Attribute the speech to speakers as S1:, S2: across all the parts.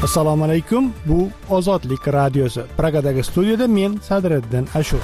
S1: Assalomu alaykum. Bu Ozodlik radiosi. Pragadagi studiyada men Sadriddin Ashur.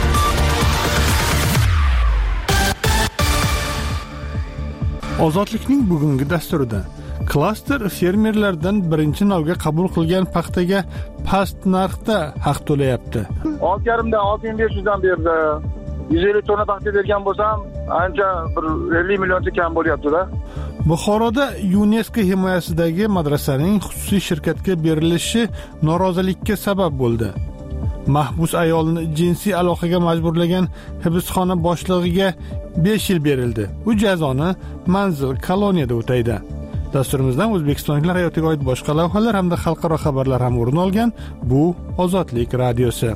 S1: Ozodlikning bugungi dasturida klaster fermerlardan birinchi navga qabul qilgan paxtaga past narxda haq to'layapti.
S2: 6,5dan 6,500 dan berdi. 150 tonna paxta bergan bo'lsam, ancha bir 50 millioncha kam bo'lyapti-da.
S1: Buxoroda UNESCO himoyasidagi madrasaning xususiy shirkatga berilishi norozilikka sabab bo'ldi. Mahbus ayolni jinsiy aloqaga majburlagan hibsxona boshlig'iga 5 yil berildi. U jazoni manzil koloniyada o'taydi. Dasturimizdan o'zbekistonliklar hayotiga oid boshqa lavhalar hamda xalqaro xabarlar ham o'rin olgan. Bu Ozodlik radiosi.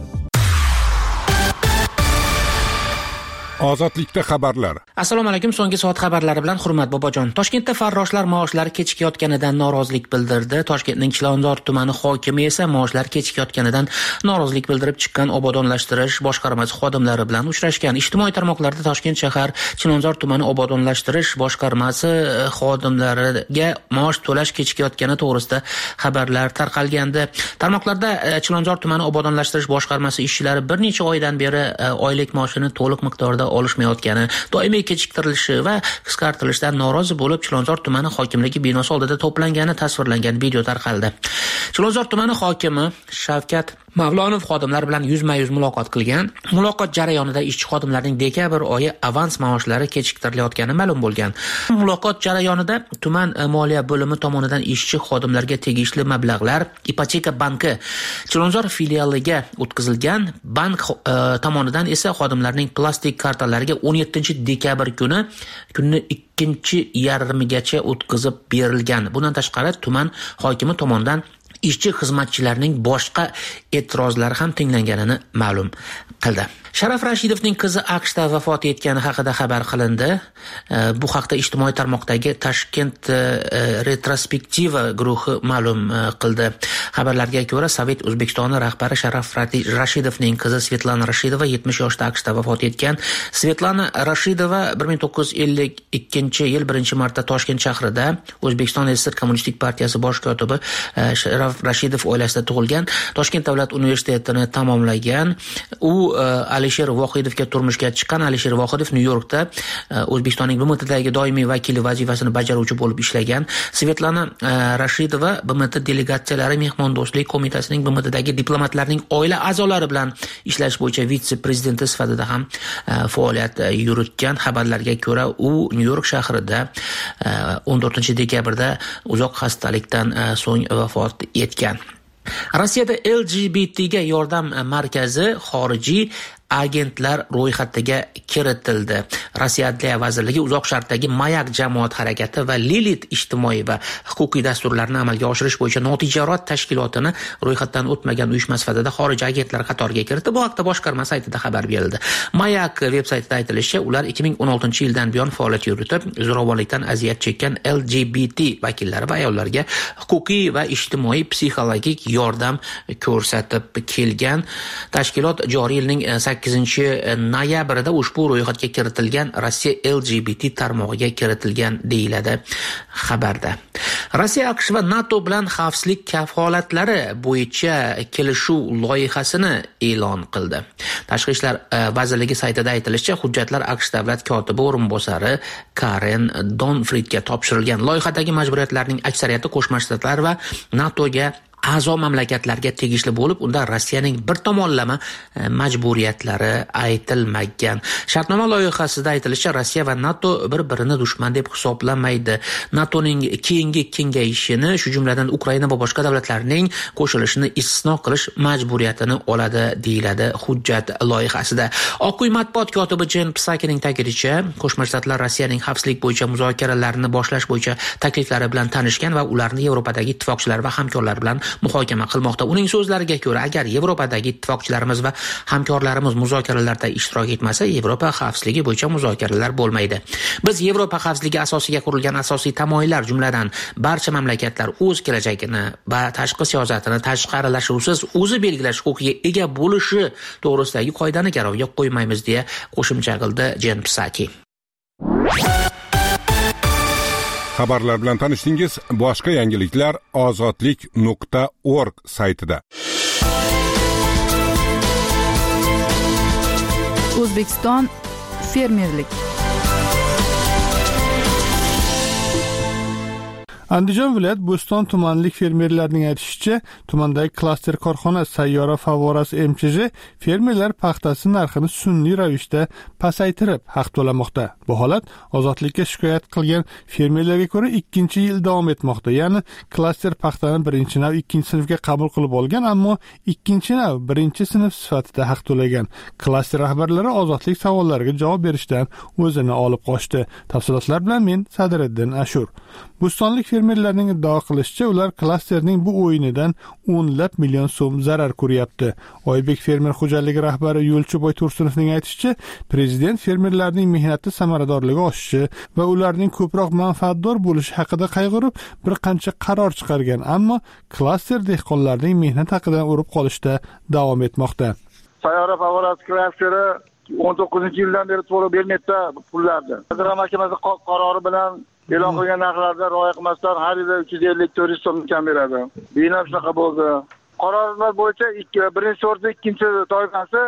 S3: Ozodlikda xabarlar.
S4: Assalomu alaykum. So'nggi soat xabarlari bilan Hurmat Bobojon. Toshkentda farroshlar maoshlari kechikayotganidan norozilik bildirdi. Toshkentning Chilonzor tumani hokimi esa maoshlar kechikayotganidan norozilik bildirib chiqqan obodonlashtirish boshqarmasi xodimlari bilan uchrashgan. Ijtimoiy tarmoqlarda Toshkent shahar Chilonzor tumani obodonlashtirish boshqarmasi xodimlariga maosh to'lash kechikayotgani to'g'risida xabarlar tarqalgandi. Tarmoqlarda Chilonzor tumani obodonlashtirish boshqarmasi ishchilari bir necha oydan beri oylik maoshini to'liq miqdorda olishmayotgani, doimiy kechiktirilishi va qisqartirilishidan norozi bo'lib Chilonzor tumani hokimligi binosi oldida to'plangani tasvirlangan video tarqaldi. Chilonzor tumani hokimi Shavkat Mavlonov xodimlar bilan yuzma-yuz muloqot qilgan. Muloqot jarayonida ishchi xodimlarning dekabr oyi avans maoshlari kechiktirilayotgani ma'lum bo'lgan. Muloqot jarayonida tuman moliya bo'limi tomonidan ishchi xodimlarga tegishli mablag'lar Ipoteka banki Chilonzor filialiga o'tkazilgan. Bank tomonidan esa xodimlarning plastik kartalariga 17-dekabr kunni 2:30gacha o'tkazib berilgan. Bundan tashqari tuman hokimi tomonidan ishchi xizmatchilarning boshqa e'tirozlari ham tinglanganini ma'lum qildi. Sharaf Rashidovning qizi AQShda vafot etgani haqida xabar qilindi. Bu haqda ijtimoiy tarmoqdagi Toshkent retrospektiva guruhi ma'lum qildi. Xabarlarga ko'ra, Sovet O'zbekistoni rahbari Sharaf Rashidovning qizi Svetlana Rashidova 70 yoshda AQShda vafot etgan. Svetlana Rashidova 1952-yil 1-marta Toshkent shahrida O'zbekiston SSR Kommunistik partiyasi bosh kotibi Sharaf Rashidov oilasida tug'ilgan. Toshkent davlat universitetini tamomlagan. U Alisher Vohidovga turmushga chiqqan. Alisher Vohidov Nyu-Yorkda O'zbekistonning BMTdagi doimiy vakili vazifasini bajaruvchi bo'lib ishlagan. Svetlana Rashidova BMT delegatsiyalari mehmondo'stlik qo'mitasining BMTdagi diplomatlarning oila a'zolari bilan ishlash bo'yicha vitse-prezidenti sifatida ham faoliyat yuritgan. Xabarlarga ko'ra, u Nyu-York shahrida 14-dekabrda uzoq xastalikdan so'ng vafot etgan. Rossiyada LGBTga yordam markazi xorijiy agentlar ro'yxatiga kiritildi. Rossiya Adliya vazirligi Uzoq Sharqdagi Mayak jamoat harakati va Lilith ijtimoiy va huquqiy dasturlarni amalga oshirish bo'yicha notijorat tashkilotini ro'yxatdan o'tmagan uyushma sifatida xorijiy agentlar qatoriga kiritdi. Bu haqda boshqarma saytida xabar berildi. Mayak veb-saytida aytilishicha, ular 2016-yildan buyon faoliyat yuritib, zo'ravonlikdan aziyat chekkan LGBT vakillari va ayollarga huquqiy va ijtimoiy psixologik yordam ko'rsatib kelgan. Tashkilot joriy yilning 8-noyabrida ushbu ro'yxatga kiritilgan Rossiya LGBT tarmog'iga kiritilgan deyiladi xabarda. Rossiya AQSh va NATO bilan xavfsizlik kafolatlari bo'yicha kelishuv loyihasini e'lon qildi. Tashqi ishlar vazirligi saytida aytilishicha, hujjatlar AQSh davlat kotibi o'rinbosari Karen Donfridga topshirilgan. Loyihadagi majburiyatlarning aksariyati Qo'shma Shtatlar va NATOga a'zo mamlakatlarga tegishli bo'lib, unda Rossiyaning bir tomonlama majburiyatlari aytilmagan. Shartnoma loyihasida aytilishicha, Rossiya va NATO bir-birini dushman deb hisoblamaydi. NATOning keyingi kengayishini, shu jumladan Ukraina va boshqa davlatlarning qo'shilishini istisno qilish majburiyatini oladi, deyiladi hujjat loyihasida. Oq uy matbuot kotibi Jen Psakining ta'kidlashicha, Qo'shma Shtatlar Rossiyaning xavfsizlik bo'yicha muzokaralarni boshlash bo'yicha takliflari bilan tanishgan va ularni Yevropadagi ittifoqchilar va hamkorlar bilan muhokama qilmoqda. Uning so'zlariga ko'ra, agar Yevropadagi ittifoqchilarimiz va hamkorlarimiz muzokaralarda ishtirok etmasa, Yevropa xavfsizligi bo'yicha muzokaralar bo'lmaydi. Biz Yevropa xavfsizligi asosiga qurilgan asosiy tamoyillar, jumladan barcha mamlakatlar o'z kelajagini va tashqi siyosatini tashqi aralashuvsiz o'zi belgilash huquqiga ega bo'lishi to'g'risidagi qoidani garovga qo'ymaymiz, deya qo'shimcha qildi Jen Psaki.
S3: Xabarlar bilan tanishdingiz. Boshqa yangiliklar ozodlik.org saytida.
S5: O'zbekiston fermerlik.
S1: Andijon viloyat Bo'ston tumanlik fermerlarning aytishicha, tumandagi klaster korxona sayyora favvorasi MCJ fermerlar paxtasi narxini sun'iy ravishda pasaytirib haq to'lamoqda. Bu holat ozodlikka shikoyat qilgan fermerlarga ko'ra 2-yil davom etmoqda. Ya'ni klaster paxtani 1-nav 2-sinfga qabul qilib olgan, ammo 2-nav 1-sinf sifatida haq to'lagan. Klaster rahbarlari ozodlik savollariga javob berishdan o'zini olib qochdi. Tafsilotlar bilan men Sadiriddin Ashur. Bo'stonlik fermerlarning iddao qilishicha, ular klasterning bu o'yinidan 10 million so'm zarar ko'ryapti. Oybek fermer xo'jaligi rahbari Yo'lchiboy Tursunovning aytishicha, prezident fermerlarning mehnati samaradorligi oshishi va ularning ko'proq manfaatdor bo'lishi haqida qayg'urib, bir qancha qaror chiqargan, ammo klaster dehqonlarning mehnat haqidan urib qolishda davom etmoqda.
S2: Sayyora favorasi klasteri 19-yildan beri to'lab bermayapti pullarni. Vazirlar Mahkamasi qarori bilan e'lon qilgan narxlarda rioya qilmasdan har yili 350-400 so'm kam beradi. Bino shunaqa bo'ldi. Qarorlar bo'yicha birinchi sorti, ikkinchi toifasi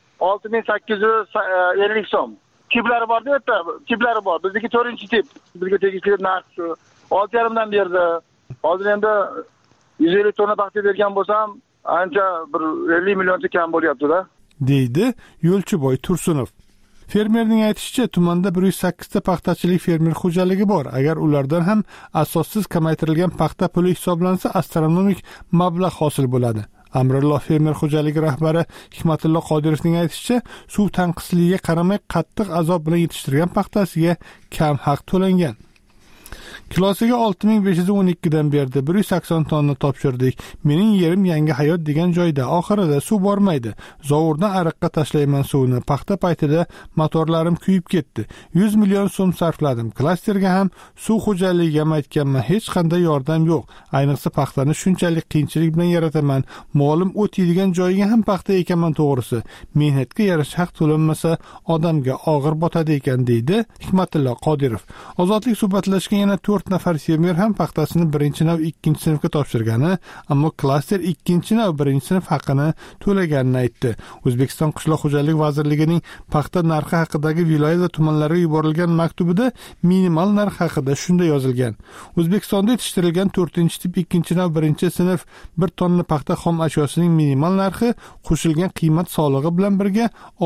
S2: 6850 so'm. Tiplari bor deb-da, tiplari bor. Bizniki 4-tip. Bizga tegishli narx shu. 6,5 dan berdi. Hozir endi 150 tonna paxta bergan bo'lsam, ancha bir 50 millioncha kam bo'lyapti-da,
S1: deydi Yo'lchiboy Tursunov. Fermerning aytishicha, tumanda 108 ta paxtachilik fermer xo'jaligi bor. Agar ulardan ham asossiz kamaytirilgan paxta puli hisoblansa, astronomik mablag' hosil bo'ladi. Amrilloh fermer xo'jaligi rahbari Hikmatullo Qodirovning aytishicha, suv tanqisligiga qaramay qattiq azob bilan yetishtirgan paxtasiga kam haq to'langan. Kilosiga 6512 dan berdi. 180 tonna topshirdik. Mening yerim Yangi hayot degan joyda. Oxirida suv bormaydi. Zovurdan ariqqa tashlayman suvni. Paxta paytida motorlarim kuyib ketdi. 100 million so'm sarfladim. Klasterga ham suv xo'jaligiga ham aytganman, hech qanday yordam yo'q. Ayniqsa paxtani shunchalik qiyinchilik bilan yarataman. Molim o't yeydigan joyiga ham paxta ekanman to'g'risi. Mehnatga yarasha haq to'lanmasa, odamga og'ir botadi ekan, deydi Hikmatullo Qodirov. Ozodlik suhbatlashgan yana 4 nafar fermer ham paxtasini 1-nav 2-sinfga topshirgani, ammo klaster 2-nav 1-sinf haqini to'laganini aytdi. O'zbekiston Qishloq xo'jaligi vazirligining paxta narxi haqidagi viloyat va tumanlarga yuborilgan maktubida minimal narx haqida shunday yozilgan. O'zbekistonda yetishtirilgan 4-tip 2-nav 1-sinf 1 tonna paxta xom ashyosining minimal narxi qo'shilgan qiymat solig'i bilan birga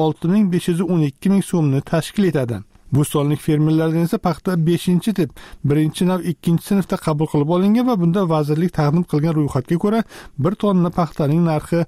S1: 6512 ming so'mni tashkil etadi. Bo'stonlik fermerlardan esa paxta 5-tip 1-nav 2-sinfda qabul qilib olingan va bunda vazirlik taqdim qilgan ro'yxatga ko'ra 1 tonna paxtaning narxi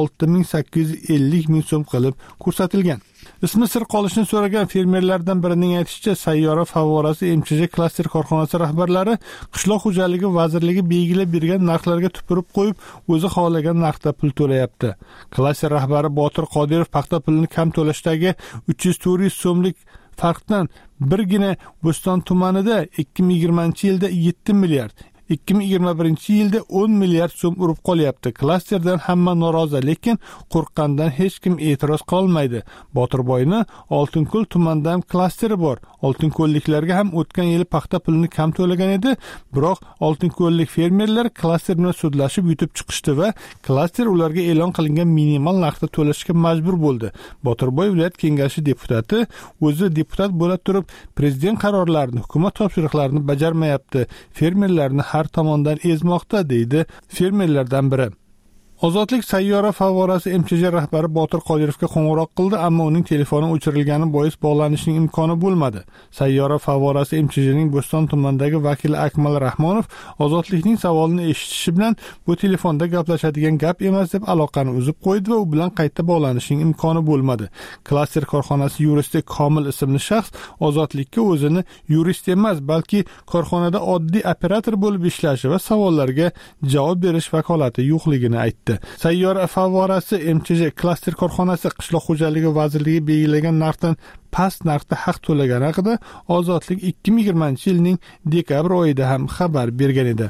S1: 6850 ming so'm qilib ko'rsatilgan. Ismi sir qolishini so'ragan fermerlardan birining aytishicha, sayyora favvorasi MCJ klaster korxonasi rahbarlari Qishloq xo'jaligi vazirligi belgilab bergan narxlarga tupurib qo'yib, o'zi xohlagan narxda pul to'layapti. Klaster rahbari Botir Qodirov paxta pulini kam to'lashdagi 300-400 so'mlik farqdan birgina Bo'ston tumanida 2020-yilda 7 milliard, 2021-yilda 10 milliard so'm urib qolyapti. Klasterdan hamma norozi, lekin qo'rqqandan hech kim e'tiroz qilolmaydi. Botirboyni Oltinko'l tumanida ham klasteri bor. Oltinko'lliklarga ham o'tgan yili paxta pulini kam to'lagan edi, biroq Oltinko'llik fermerlar klaster bilan sudlashib yutib chiqishdi va klaster ularga e'lon qilingan minimal narxda to'lashga majbur bo'ldi. Botirboy viloyat kengashi deputati o'zi deputat bo'la turib, prezident qarorlarini, hukumat topshiriqlarini bajarmayapti. Fermerlarni har tomondan ezmoqda, deydi fermerlardan biri. Ozodlik sayyora favvorasi MCJ rahbari Botir Qodirovga qo'ng'iroq qildi, ammo uning telefoni o'chirilgani bois bog'lanishning imkoni bo'lmadi. Sayyora favvorasi MCJning Bo'ston tumanidagi vakili Akmal Rahmonov ozodlikning savolini eshitishi bilan bu telefonda gaplashadigan gap emas deb aloqani uzib qo'ydi va u bilan qayta bog'lanishning imkoni bo'lmadi. Klaster korxonasi yuristi Komil ismli shaxs ozodlikka o'zini yurist emas, balki korxonada oddiy operator bo'lib ishlashi va savollarga javob berish vakolati yo'qligini aytdi. Sayyora favvorasi MCJ klaster korxonasi Qishloq xo'jaligi vazirligi belgilagan narxdan past narxda haq to'lagani haqida Ozodlik 2020-yilning dekabr oyida ham xabar bergan edi.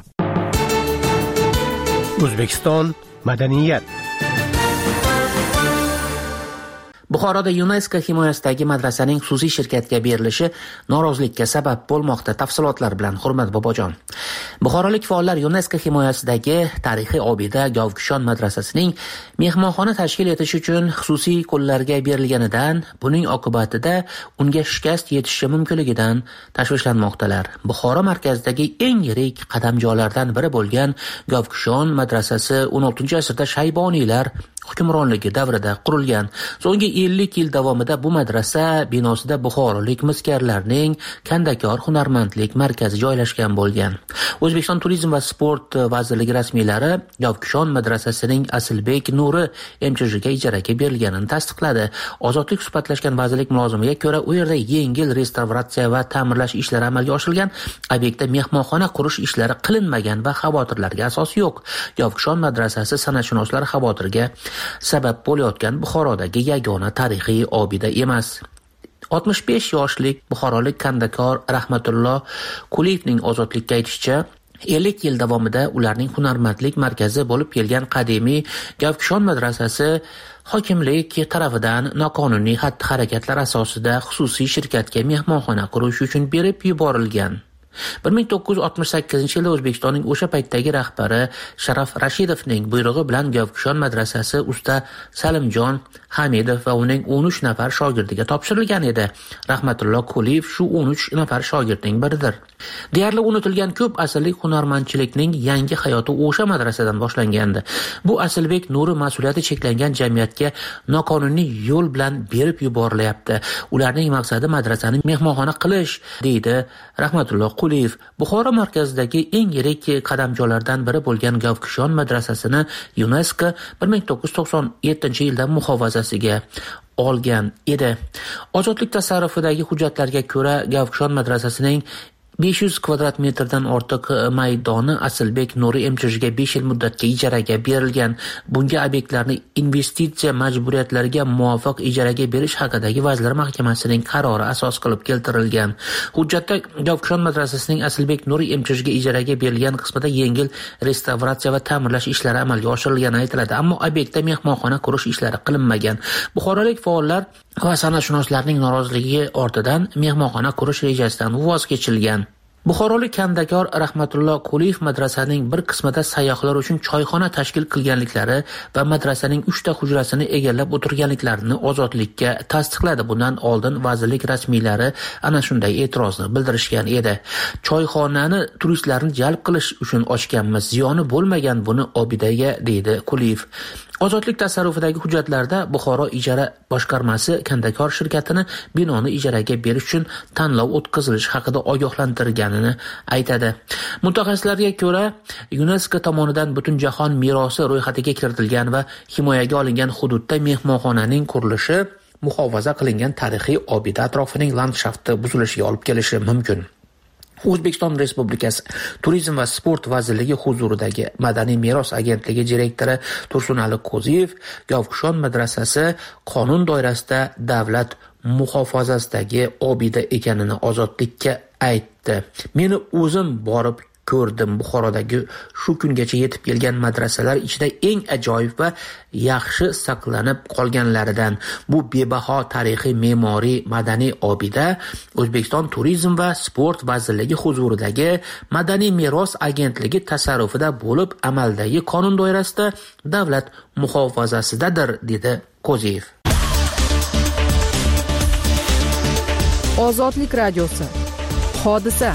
S6: O'zbekiston madaniyat.
S4: Buxoroda UNESCO himoyasidagi madrasaning xususiy shirkatga berilishi norozilikka sabab bo'lmoqda. Tafsilotlar bilan Hurmat Bobojon. Buxorolik faollar UNESCO himoyasidagi tarixiy obida Gavkishon madrasasining mehmonxona tashkil etish uchun xususiy qo'llarga berilganidan, buning oqibatida unga shikast yetishi mumkinligidan tashvishlanmoqdalar. Buxoro markazidagi eng yirik qadamjolardan biri bo'lgan Gavkishon madrasasi 16-asrda Shayboniylar hukmronligi davrida qurilgan. So'nggi 50 yil davomida bu madrasa binosida buxorolik miskarlarning Kandakor hunarmandlik markazi joylashgan bo'lgan. O'zbekiston Turizm va sport vazirligi rasmiylari Gavkishon madrasasining Asilbek Nuri MChJga ijaraga berilganini tasdiqladi. Ozodlik suhbatlashgan vazirlik mulozimiga ko'ra, u yerda yengil restavratsiya va ta'mirlash ishlari amalga oshirilgan. Obyektda mehmonxona qurish ishlari qilinmagan va xavotirlarga asos yo'q. Gavkishon madrasasi san'atshunoslar xavotirga sabab bo'layotgan Buxorodagi yagona tarixiy obida emas. 65 yoshlik buxorolik Kandakor Rahmatullo Kuliyevning ozodlikka aytishicha, 50 yil davomida ularning hunarmandlik markazi bo'lib kelgan qadimiy Gavkishon madrasasi hokimlik tarafidan noqonuniy xatti-harakatlar asosida xususiy shirkatga mehmonxona qurish uchun berib yuborilgan. 1968-yilda O'zbekistonning o'sha paytdagi rahbari Sharaf Rashidovning buyrug'i bilan Gavkishon madrasasi usta Salimjon Hamidov va uning 13 nafar shogirdiga topshirilgan edi. Rahmatullo Kuliyev shu 13 nafar shogirdning biridir. Deyarli unutilgan ko'p asrlik hunarmandchilikning yangi hayoti o'sha madrasadan boshlangandi. Bu Asilbek Nuri mas'uliyati cheklangan jamiyatga noqonuniy yo'l bilan berib yuborilyapti. Ularning maqsadi madrasani mehmonxona qilish, deydi Rahmatullo Kuliyev. Buxoro markazidagi eng yirik qadamjolardan biri bo'lgan Gavkishon madrasasini UNESCO 1997-yilda muhofazasiga olgan edi. Ozodlik tasarrufidagi hujjatlarga ko'ra, Gavkishon madrasasining 500 kvadrat metrdan ortiq maydoni Asilbek Nuri MChJga 5 yil muddatga ijaraga berilgan. Bunga obyektlarni investitsiya majburiyatlariga muvofiq ijaraga berish haqidagi Vazirlar Mahkamasining qarori asos qilib keltirilgan. Hujjatda Gavkishon madrasasining Asilbek Nuri MChJga ijaraga berilgan qismida yengil restavratsiya va ta'mirlash ishlari amalga oshirilgani aytiladi, ammo obyektda mehmonxona qurish ishlari qilinmagan. Buxorolik faollar va san'atshunoslarning noroziligi ortidan mehmonxona qurish rejasidan voz kechilgan. Buxorolik Kandakor Rahmatullo Kuliyev madrasaning bir qismida sayyohlar uchun choyxona tashkil qilganliklari va madrasaning 3 ta hujrasini egallab o'tirganliklarini ozodlikka tasdiqladi. Bundan oldin vazirlik rasmiylari ana shunday e'tirozni bildirishgan edi. Choyxonani turistlarni jalb qilish uchun ochganmiz, ziyoni bo'lmagan buni obidaga, deydi Kuliyev. Ozodlik tasarrufidagi hujjatlarda Buxoro ijara boshqarmasi Kandakor shirkatini binoni ijaraga berish uchun tanlov o'tkazilishi haqida ogohlantirganini aytadi. Mutaxassislarga ko'ra, UNESCO tomonidan butun jahon merosi ro'yxatiga kiritilgan va himoyaga olingan hududda mehmonxonaning qurilishi muhofaza qilingan tarixiy obida atrofining landshafti buzilishiga olib kelishi mumkin. O'zbekiston Respublikasi Turizm va sport vazirligi huzuridagi Madaniy meros agentligi direktori Tursunali Qo'ziyev Gavkishon madrasasi qonun doirasida davlat muhofazasidagi obida ekanini ozodlikka aytdi. Meni o'zim borib ko'rdim. Buxorodagi shu kungacha yetib kelgan madrasalar ichida eng ajoyib va yaxshi saqlanib qolganlaridan. Bu bebaho tarixiy me'moriy madaniy obida O'zbekiston Turizm va sport vazirligi huzuridagi Madaniy meros agentligi tasarrufida bo'lib, amaldagi qonun doirasida davlat muhofazasidadir, dedi Qo'ziyev.
S5: Ozodlik radiosi. Hodisa.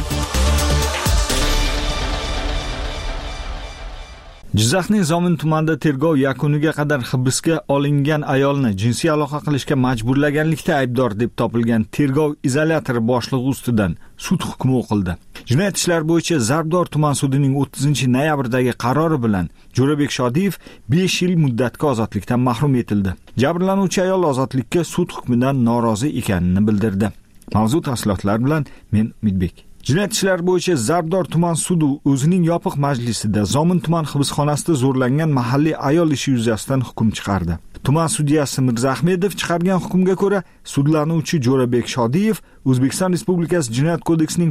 S6: Jizzaxning Zomin tumanida tergov yakuniga qadar hibsga olingan ayolni jinsiy aloqa qilishga majburlaganlikda aybdor deb topilgan tergov izolyatori boshlig'i ustidan sud hukmi o'qildi. Jinoyat ishlari bo'yicha Zarbdor tuman sudining 30-noyabrdagi qarori bilan Jo'rabek Shodiyev 5 yil muddatga ozodlikdan mahrum etildi. Jabrlanuvchi ayol ozodlikka sud hukmidan norozi ekanini bildirdi. Mavzu tafsilotlari bilan men Umidbek. Jinoyat ishlari bo'yicha Zarbdor tuman sudi o'zining yopiq majlisida Zomin tuman hibsxonasida zo'rlangan mahalliy ayol ishi yuzasidan hukm chiqardi. Tuman sudyasi Mirzahmedov chiqargan hukmga ko'ra, sudlanuvchi Jo'rabek Shodiyev O'zbekiston Respublikasi Jinoyat kodeksining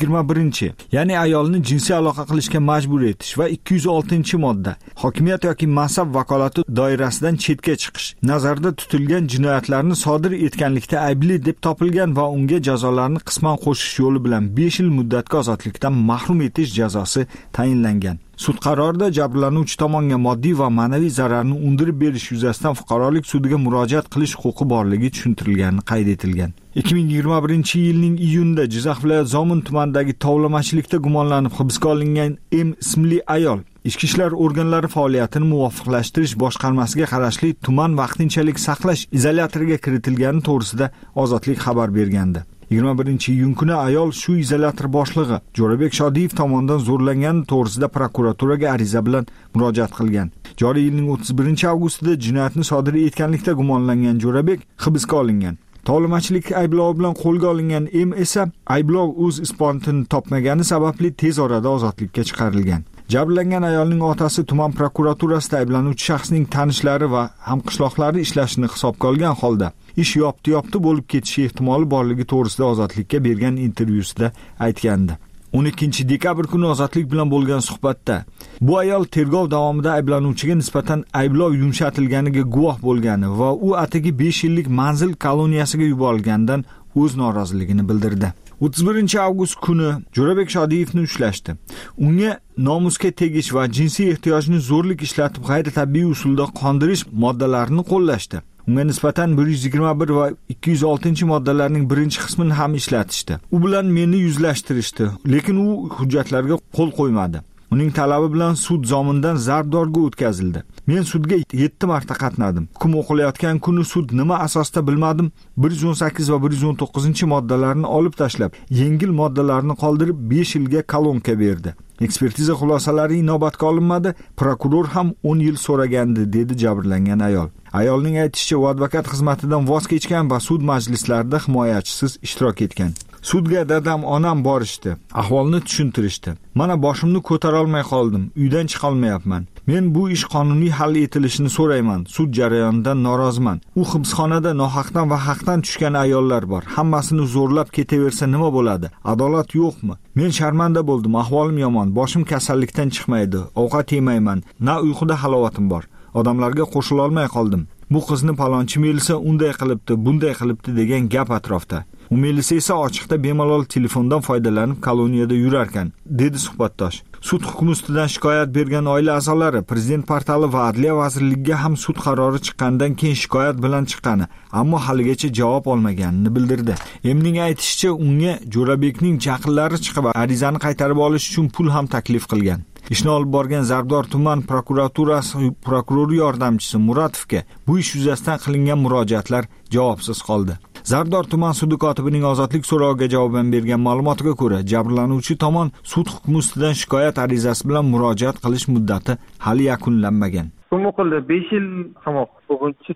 S6: 121, ya'ni ayolni jinsiy aloqa qilishga majbur etish va 206-modda hokimiyat yoki mansab vakolati doirasidan chetga chiqish nazarda tutilgan jinoyatlarni sodir etganlikda aybli deb topilgan va unga jazolarni qisman qo'shish yo'li bilan 5 yil muddatga ozodlikdan mahrum etish jazosi tayinlangan. Sud qarorida jabrlanuvchi tomonga moddiy va ma'naviy zararni undirib berish yuzasidan fuqarolik sudiga murojaat qilish huquqi borligi tushuntirilgani qayd etilgan. 2021-yilning iyunida Jizzax viloyat Zomin tumanidagi tovlamachilikda gumonlanib hibsga olingan M ismli ayol Ichki ishlar organlari faoliyatini muvofiqlashtirish boshqarmasiga qarashli tuman vaqtinchalik saqlash izolyatoriga kiritilgani to'g'risida Ozodlik xabar bergandi. 21-iyun kuni ayol shu izolyator boshlig'i Jo'rabek Shodiyev tomonidan zo'rlangani to'g'risida prokuraturaga ariza bilan murojaat qilgan. Joriy yilning 31-avgustida jinoyatni sodir etganlikda gumonlangan Jo'rabek hibsga olingan. Tovlamachilik ayblovi bilan qo'lga olingan M esa ayblov o'z isbotini topmagani sababli tez orada ozodlikka chiqarilgan. Jabrlangan ayolning otasi tuman prokuraturasida ayblanuvchi shaxsning tanishlari va hamqishloqlari ishlashini hisobga olgan holda ish yopti bo'lib ketishi ehtimoli borligi to'g'risida Ozodlikka bergan intervyusida aytgandi. 12 dekabr kuni Ozodlik bilan bo'lgan suhbatda bu ayol tergov davomida ayblanuvchiga nisbatan ayblov yumshatilganiga guvoh bo'lgani va u atigi 5 yillik manzil koloniyasiga yuborilganidan o'z noroziligini bildirdi. 31-avgust kuni Jo'rabek Shodiyevni ushlashdi. Unga nomusga tegish va jinsiy ehtiyojni zo'rlik ishlatib g'ayritabiiy usulda qondirish moddalarini qo'llashdi. Unga nisbatan 121 va 206-moddalarning birinchi qismini ham ishlatishdi. U bilan meni yuzlashtirishdi, lekin u hujjatlarga qo'l qo'ymadi. Uning talabi bilan sud zomindan zarbdorga o'tkazildi. Men sudga 7 marta qatnadim. Hukm o'qilayotgan kuni sud nima asosda bilmadim, 118 va 119-moddalarni olib tashlab, yengil moddalarni qoldirib 5 yilga kolonka berdi. Ekspertiza xulosalari inobatga olinmadi, prokuror ham 10 yil so'ragandi, dedi jabrlangan ayol. Ayolning aytishicha, u advokat xizmatidan voz kechgan va sud majlislarida himoyachisiz ishtirok etgan. Sudga dadam, onam borishdi, ahvolni tushuntirishdi. Mana boshimni ko'tara olmay qoldim, uydan chiqa olmayapman. Men bu ish qonuniy hal etilishini so'rayman. Sud jarayonidan noroziman. U hibsxonada nohaqdan va haqdan tushgan ayollar bor. Hammasini zo'rlab ketaversa nima bo'ladi? Adolat yo'qmi? Men sharmanda bo'ldim, ahvolim yomon, boshim kasallikdan chiqmaydi, ovqat yemayman, na uyquda halovatim bor. Odamlarga qo'shila olmay qoldim. Bu qizni palonchi Melisa unday qilibdi, bunday qilibdi degan gap atrofda. U Melisa esa ochiqda bemalol telefondan foydalanib koloniyada yurarkan, dedi suhbatdosh. Sud hukmi ustidan shikoyat bergan oila a'zolari Prezident portali va Adliya vazirligiga ham sud qarori chiqqandan keyin shikoyat bilan chiqqani, ammo haligacha javob olmaganini bildirdi. Emning aytishicha, unga Jo'rabekning yaqinlari chiqib arizani qaytarib olish uchun pul ham taklif qilgan. Ishni olib borgan Zarbdor tuman prokuraturasi prokurori yordamchisi Muratovga bu ish yuzasidan qilingan murojaatlar javobsiz qoldi. Zarbdor tuman sudi kotibining ozodlik so'roviga javoban bergan ma'lumotiga ko'ra, jabrlanuvchi tomon sud hukmi ustidan shikoyat arizasi bilan murojaat qilish muddati hali yakunlanmagan.
S7: Hukm o'qildi, 5 yil qamoq. Bugunchi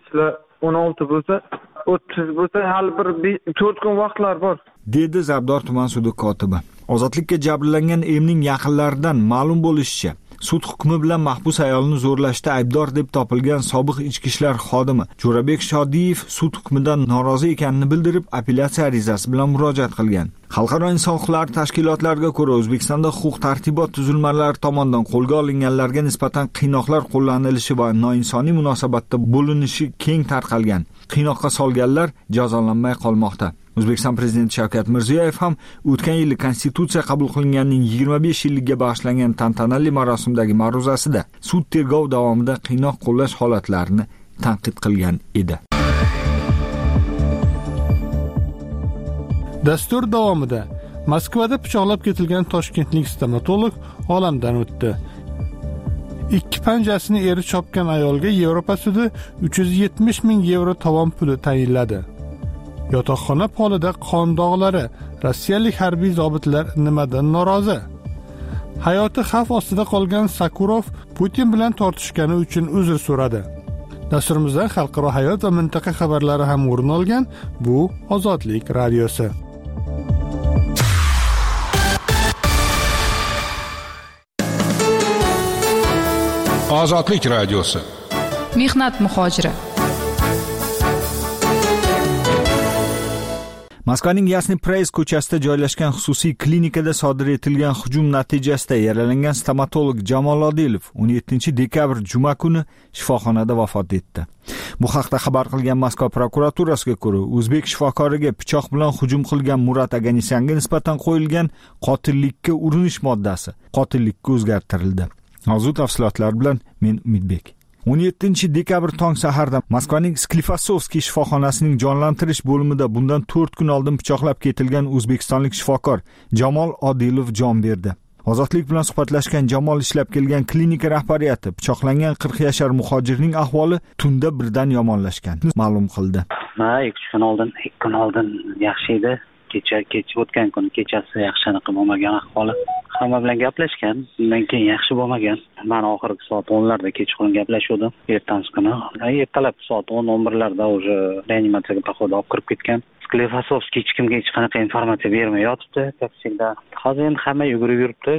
S7: 16 bo'lsa, 30 bo'lsa, hali bir 4 kun vaqtlar bor,
S6: dedi Zarbdor tuman sudi kotibi. Ozodlikka jabrlangan emning yaqinlaridan ma'lum bo'lishicha, sud hukmi bilan mahbus ayolni zo'rlashda aybdor deb topilgan sobiq ichki ishlar xodimi Jo'rabek Shodiyev sud hukmidan norozi ekanini bildirib, apellyatsiya arizasi bilan murojaat qilgan. Xalqaro inson huquqlari tashkilotlariga ko'ra, O'zbekistonda huquq-tartibot tuzilmalari tomonidan qo'lga olinganlarga nisbatan qiynoqlar qo'llanilishi va noinsoniy munosabatda bo'linishi keng tarqalgan. Qiynoqqa solganlar jazolanmay qolmoqda. O'zbekiston prezidenti Shavkat Mirziyoyev ham o'tgan yili konstitutsiya qabul qilinganining 25 yilligiga bag'ishlangan tantanali marosimdagi ma'ruzasida sud tergov davomida qiynoq qo'llash holatlarini tanqid qilgan edi.
S1: Dastur davomida Moskvada pichoqlab ketilgan toshkentlik stomatolog olamdan o'tdi. 2 panjasini eri chopgan ayolga Yevropa sudi 370 ming yevro tovon puli tayinladi. Yotoqxona polida qon dog'lari. Rossiyalik harbiy zobitlar nimadan norozi? Hayoti xavf ostida qolgan Sakurov Putin bilan tortishgani uchun uzr so'radi. Dasturimizda xalqaro hayot va mintaqa xabarlari ham o'rin olgan. Bu Ozodlik radiosi.
S3: Ozodlik radiosi.
S5: Mehnat muhojiri.
S6: Moskvaning Yasny Preys ko'chasida joylashgan xususiy klinikada sodir etilgan hujum natijasida yaralangan stomatolog Jamol Odilov 17-dekabr juma kuni shifoxonada vafot etdi. Bu haqda xabar qilgan Moskva prokuraturasiga ko'ra, o'zbek shifokoriga pichoq bilan hujum qilgan Murat Aganisyanga nisbatan qo'yilgan qotillikka urinish moddasi qotillikka o'zgartirildi. Hozir tafsilotlar bilan men Umidbek. 17-dekabr tong saharda Moskvaning Sklifosovskiy shifoxonasining jonlantirish bo'limida bundan 4 kun oldin pichoqlab ketilgan o'zbekistonlik shifokor Jamol Odilov jon berdi. Ozodlik bilan suhbatlashgan Jamol ishlab kelgan klinika rahbariyati pichoqlangan 40 yashar muhojirning ahvoli tunda birdan yomonlashgan ma'lum qildi.
S8: 2 kun oldin yaxshi edi. Kecha o'tgan kun kechasi yaxshi aniq bo'lmagan ahvoli. Hamma bilan gaplashgan, undan keyin yaxshi bo'lmagan. Men oxirgi soat 10larda kechqurun gaplashuvdim. Ertangi kuni, ertalab soat 10-11larda уже reanimatsiyaga poxod olib kirib ketgan. Sklifosovskiy hech kimga hech qanaqa informatsiya bermay yotibdi, как всегда. Hozir ham hamma yugurib yuribdi.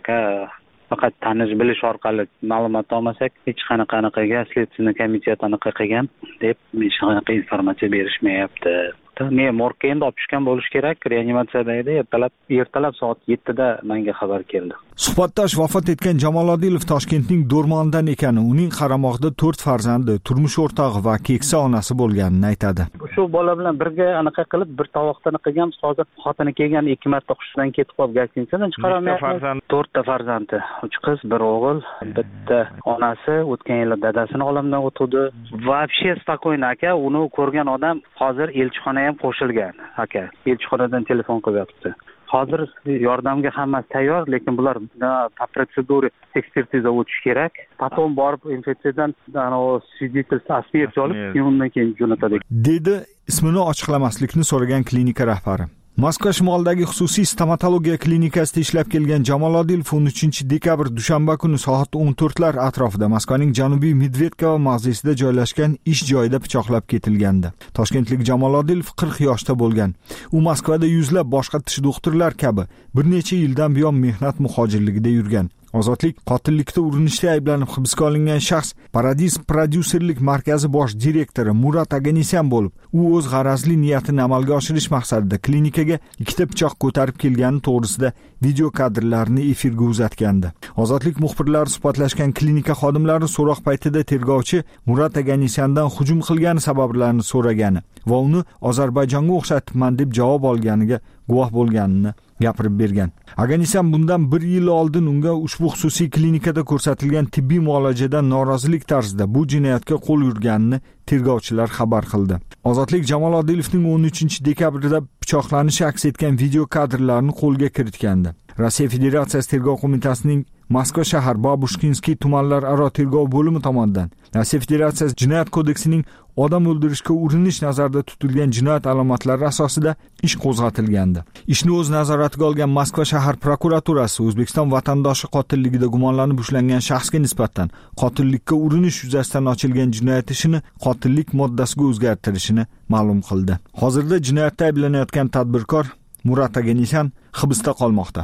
S8: Faqat tanish bilish orqali ma'lumot olmasak, hech qanaqaga следственный komitet aniq qilgan deb hech qanaqa informatsiya berishmayapti. Men morgga endi olib tushgan bo'lish kerak, reanimatsiyada edi. Ertalab soat 7da menga xabar keldi.
S6: Suhbatdosh vafot etgan Jamol Odilov Toshkentning Do'rmonidan ekani, uning qaramog'ida 4 farzandi, turmush o'rtog'i va keksa onasi bo'lganini aytadi.
S8: Shu bola bilan birga anaqa qilib bir tovoqdan qilganmiz. Hozir xotini kelgan 2 marta hushidan ketib qolib gastinisadan chiqaramayapmiz. 4 ta farzandi, 3 qiz, 1 o'g'il, bitta onasi o'tgan yil dadasini olamdan o'tdi. Вообще спокойно aka, uni ko'rgan odam hozir elchixona ham qo'shilgan aka. Elchixonadan telefon qilyapti. Hozir yordamga hammasi tayyor, lekin bular по процедуре ekspertiza o'tish kerak. Потом borib infeksiyadan свидетельство asbest olib, undan keyin jo'natadi.
S6: Dedi ismini ochiqlamaslikni so'ragan klinika rahbari. Moskva shimolidagi xususiy stomatologiya klinikasida ishlab kelgan Jamol Odilov 13-dekabr dushanba kuni soat 14lar atrofida Moskvaning janubiy Medvedkovo mavzesida joylashgan ish joyida pichoqlab ketilgandi. Toshkentlik Jamol Odilov 40 yoshda bo'lgan. U Moskvada yuzlab boshqa tish doktorlar kabi bir necha yildan buyon mehnat muhojirligida yurgan. Ozodlik qotillikda urinishda ayblanib hibsga olingan shaxs Paradis prodyuserlik markazi bosh direktori Murat Aganisyan bo'lib, u o'z g'arazli niyatini amalga oshirish maqsadida klinikaga 2 pichoq ko'tarib kelgani to'g'risida video kadrlarini efirga uzatgandi. Ozodlik muxbirlari suhbatlashgan klinika xodimlari so'roq paytida tergovchi Murat Aganisyandan hujum qilgani sabablarini so'ragani va uni Ozarbayjonga o'xshatibman deb javob olganiga guvoh bo'lganini gapirib bergan. Aganisyan bundan 1 yil oldin unga ushbu xususiy klinikada ko'rsatilgan tibbiy muolajadan norozilik tarzida bu jinoyatga qo'l urganini tergovchilar xabar qildi. Ozodlik Jamol Odilovning 13-dekabrda pichoqlanishi aks etgan video kadrlarini qo'lga kiritgandi. Rossiya Federatsiyasi tergov qo'mitasining Moskva shahar Babushkinskiy tumanlararo tergov bo'limi tomonidan Rossiya Federatsiyasi Jinoyat kodeksining odam o'ldirishga urinish nazarda tutilgan jinoyat alomatlari asosida ish qo'zg'atilgandi. Ishni o'z nazoratiga olgan Moskva shahar prokuraturasi O'zbekiston vatandoshi qotilligida gumonlanib ushlangan shaxsga nisbatan qotillikka urinish yuzasidan ochilgan jinoyat ishini qotillik moddasiga o'zgartirishini ma'lum qildi. Hozirda jinoyatda ayblanayotgan tadbirkor Murat Aganisyan hibsda qolmoqda.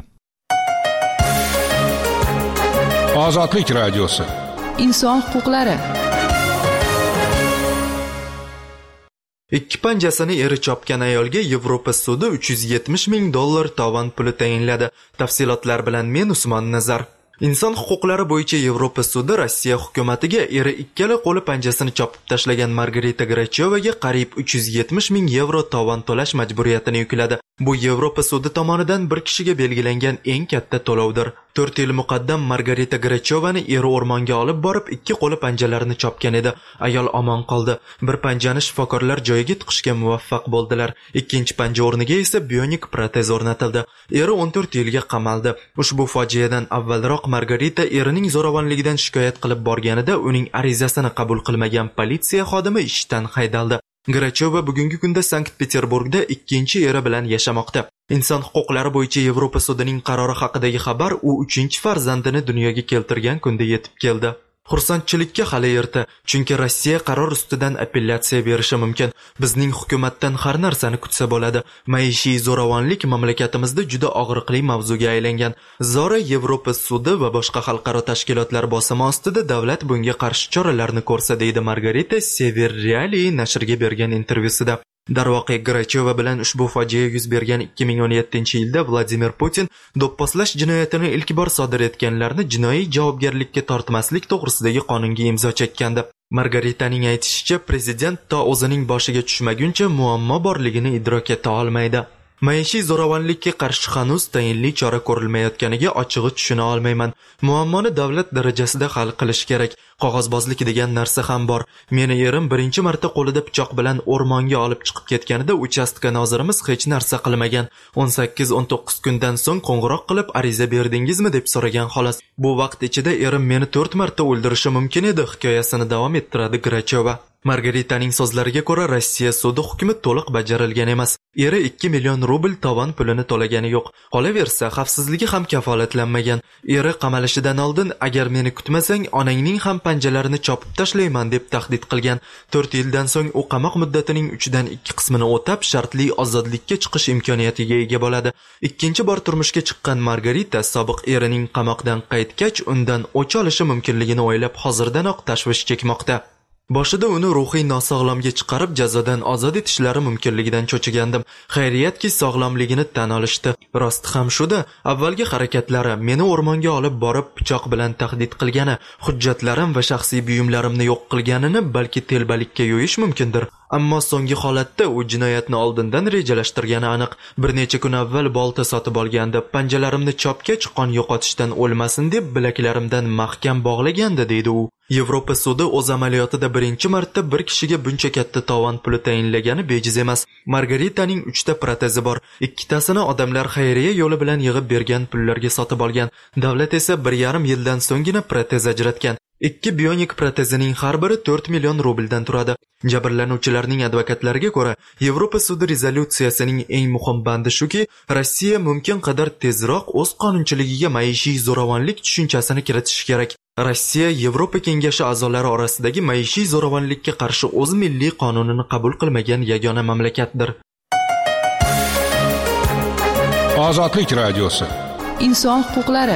S3: Ozodlik radiosi.
S5: Inson huquqlari.
S9: Ikki panjasini eri chopgan ayolga Yevropa sudi $370 ming tovon puli tayinladi. Tafsilotlar bilan men Usmon Nazar. Inson huquqlari bo'yicha Yevropa sudi Rossiya hukumatiga eri ikkala qo'li panjasini chopib tashlagan Margarita Grachovaga qariyb $370 ming tovon to'lash majburiyatini yukladi. Bu Yevropa sudi tomonidan bir kishiga belgilangan eng katta to'lovdir. 4 yil muqaddam Margarita Grachovani eri o'rmonga olib borib, ikki qo'li panjalarini chopgan edi. Ayol omon qoldi. Bir panjani shifokorlar joyiga tiqishga muvaffaq bo'ldilar. Ikkinchi panja o'rniga esa bionik protez o'rnatildi. Eri 14 yilga qamaldi. Ushbu fojiadan avvalroq Margarita erining zo'ravonligidan shikoyat qilib borganida uning arizasini qabul qilmagan politsiya xodimi ishdan haydaldi. Grachova bugungi kunda Sankt-Peterburgda ikkinchi eri bilan yashamoqda. Inson huquqlari bo'yicha Yevropa sudining qarori haqidagi xabar u 3-chi farzandini dunyoga keltirgan kunda yetib keldi. Xursandchilikka hali erta, chunki Rossiya qaror ustidan apellyatsiya berishi mumkin. Bizning hukumatdan har narsani kutsa bo'ladi. Maishiy zo'ravonlik mamlakatimizda juda og'riqli mavzuga aylangan. Zora Yevropa sudi va boshqa xalqaro tashkilotlar bosimi ostida davlat bunga qarshi choralarni ko'rsa, deydi Margarita Severreali nashrga bergan intervyusida. Darvoqe, Gracheva bilan ushbu fojia yuz bergan 2017-yilda Vladimir Putin do'pposlash jinoyatini ilk bor sodir etganlarni jinoiy javobgarlikka tortmaslik to'g'risidagi qonunga imzo chekkandi. Margaritaning aytishicha, prezident to o'zining boshiga tushmaguncha muammo borligini idrok eta olmaydi. Maishiy zo'ravonlikka qarshi hanuz tayinli chora ko'rilmayotganiga ochig'i tushuna olmayman. Muammoni davlat darajasida hal qilish kerak. Qog'ozbozlik degan narsa ham bor. Meni erim birinchi marta qo'lida pichoq bilan o'rmonga olib chiqib ketganida uchastka nozirimiz hech narsa qilmagan. 18-19 kundan so'ng qo'ng'iroq qilib ariza berdingizmi deb so'ragan xolos. Bu vaqt ichida erim meni 4 marta o'ldirishi mumkin edi, hikoyasini davom ettiradi Gracheva. Margaritaning so'zlariga ko'ra, Rossiya sudi hukmi to'liq bajarilgan emas. Eri 2 million rubl tovon pulini to'lagani yo'q. Qolaversa, xavfsizligi ham kafolatlanmagan. Eri qamalishidan oldin agar meni kutmasang, onangning ham panjalarini chopib tashlayman deb tahdid qilgan. 4 yildan so'ng u qamoq muddatining 3dan 2 qismini o'tab, shartli ozodlikka chiqish imkoniyatiga ega bo'ladi. Ikkinchi bor turmushga chiqqan Margarita sobiq erining qamoqdan qaytgach, undan o'ch olishi mumkinligini o'ylab hozirdanoq tashvish chekmoqda. Boshida uni ruhiy nosog'lomga chiqarib jazodan ozod etishlari mumkinligidan cho'chigandim. Xayriyatki sog'lomligini tan olishdi. Rost ham shuda, avvalgi harakatlari meni o'rmonga olib borib pichoq bilan tahdid qilgani, hujjatlarim va shaxsiy buyumlarimni yo'q qilganini balki telbalikka yo'yish mumkindir. Ammo so'nggi holatda u jinoyatni oldindan rejalashtirgani aniq. Bir necha kun avval bolta sotib olgandi. Panjalarimni chopgach qon yo'qotishdan o'lmasin deb bilaklarimdan mahkam bog'lagandi, deydi u. Yevropa sudi o'z amaliyotida birinchi marta bir kishiga buncha katta tovon puli tayinlagani bejiz emas. Margaritaning 3 ta protezi bor. 2tasini odamlar xayriya yo'li bilan yig'ib bergan pullarga sotib olgan. Davlat esa 1,5 yildan so'nggina protez ajratgan. 2 bionik protezining har biri 4 million rubldan turadi. Jabrlanuvchilarning advokatlariga ko'ra, Yevropa sudi rezolyutsiyasining eng muhim bandi shuki, Rossiya mumkin qadar tezroq o'z qonunchiligiga maishiy zo'ravonlik tushunchasini kiritishi kerak. Rossiya Yevropa kengashi a'zolari orasidagi maishiy zo'ravonlikka qarshi o'z milliy qonunini qabul qilmagan yagona mamlakatdir.
S3: Ozodlik radiosi.
S5: Inson huquqlari.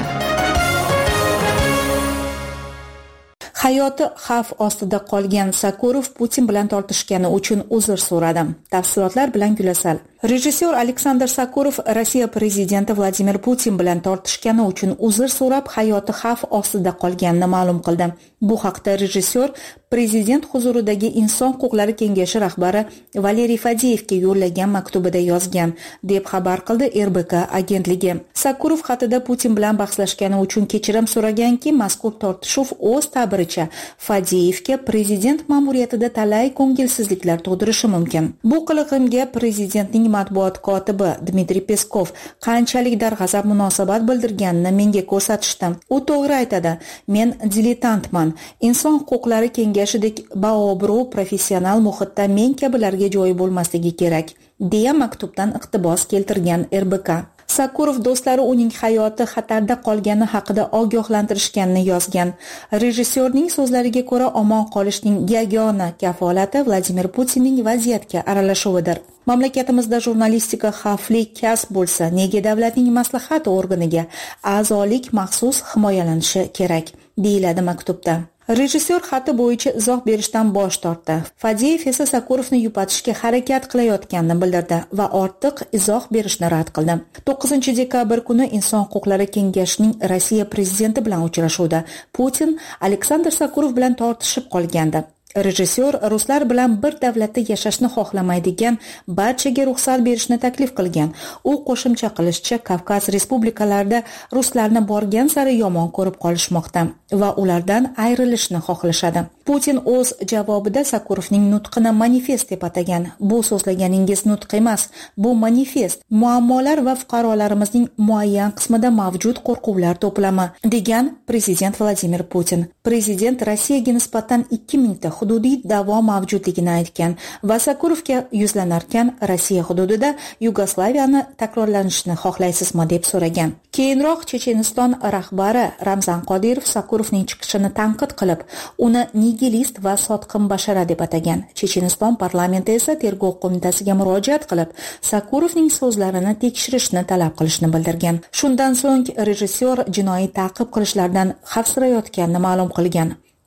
S10: Hayoti xavf ostida qolgan Sakurov Putin bilan tortishgani uchun uzr so'radi. Tafsilotlar bilan Gulasal. Rejissyor Aleksandr Sakurov Rossiya prezidenti Vladimir Putin bilan tortishgani uchun uzr so'rab, hayoti xavf ostida qolganini ma'lum qildi. Bu haqda rejissyor prezident huzuridagi Inson huquqlari kengashi rahbari Valeriy Fadeyevga yo'llagan maktubida yozgan, deb xabar qildi RBK agentligi. Sakurov xatida Putin bilan bahslashgani uchun kechirim so'raganki, mazkur tortishuv o'z ta'biricha Fadeyevga prezident ma'muriyatida talay ko'ngilsizliklar tug'dirishi mumkin. Bu qilig'imga prezidentning matbuot kotibi Dmitriy Peskov qanchalik darg'azab munosabat bildirganini menga ko'rsatishdi. U to'g'ri aytadi. Men diletantman. Inson huquqlari kengashidek baobro' professional muhitda men kabilarga joyi bo'lmasligi kerak, deya maktubdan iqtibos keltirgan RBK. Sakurov do'stlari uning hayoti xatarda qolgani haqida ogohlantirishganini yozgan. Rejissyorning so'zlariga ko'ra, omon qolishning yagona kafolati Vladimir Putinning vaziyatga aralashuvidir. Mamlakatimizda jurnalistika xavfli kasb bo'lsa, nega davlatning maslahat organiga a'zolik maxsus himoyalanishi kerak, deyiladi maktubda. Rejissyor xati bo'yicha izoh berishdan bosh tortdi. Fadeyev esa Sakurovni yupatishga harakat qilayotganini bildirdi va ortiq izoh berishni rad qildi. 9-dekabr kuni Inson huquqlari kengashining Rossiya prezidenti bilan uchrashuvda Putin Aleksandr Sakurov bilan tortishib qolgandi. Rejissyor ruslar bilan bir davlatda yashashni xohlamaydigan barchaga ruxsat berishni taklif qilgan. U qo'shimcha qilishicha, Kavkaz respublikalarida ruslarni borgan sari yomon ko'rib qolishmoqda va ulardan ayrilishni xohlashadi. Putin o'z javobida Sakurovning nutqini manifest deb atagan. Bu so'zlaganingiz nutq emas, bu manifest, muammolar va fuqarolarimizning muayyan qismida mavjud qo'rquvlar to'plami, degan prezident Vladimir Putin. Prezident Rossiyaga nisbatan 2000 ta hududiy da'vo mavjudligini aytgan va Sakurovga yuzlanarkan Rossiya hududida Yugoslaviyani takrorlanishini xohlaysizmi deb so'ragan. Keyinroq Checheniston rahbari Ramzan Qodirov Sakurovning chiqishini tanqid qilib, uni nigilist va sotqin bashara deb atagan. Checheniston parlamenti esa tergov qo'mitasiga murojaat qilib, Sakurovning so'zlarini tekshirishni talab qilishni bildirgan. Shundan so'ng rejissyor jinoiy ta'qib qilishlardan xavfsirayotganini ma'lum qilgan.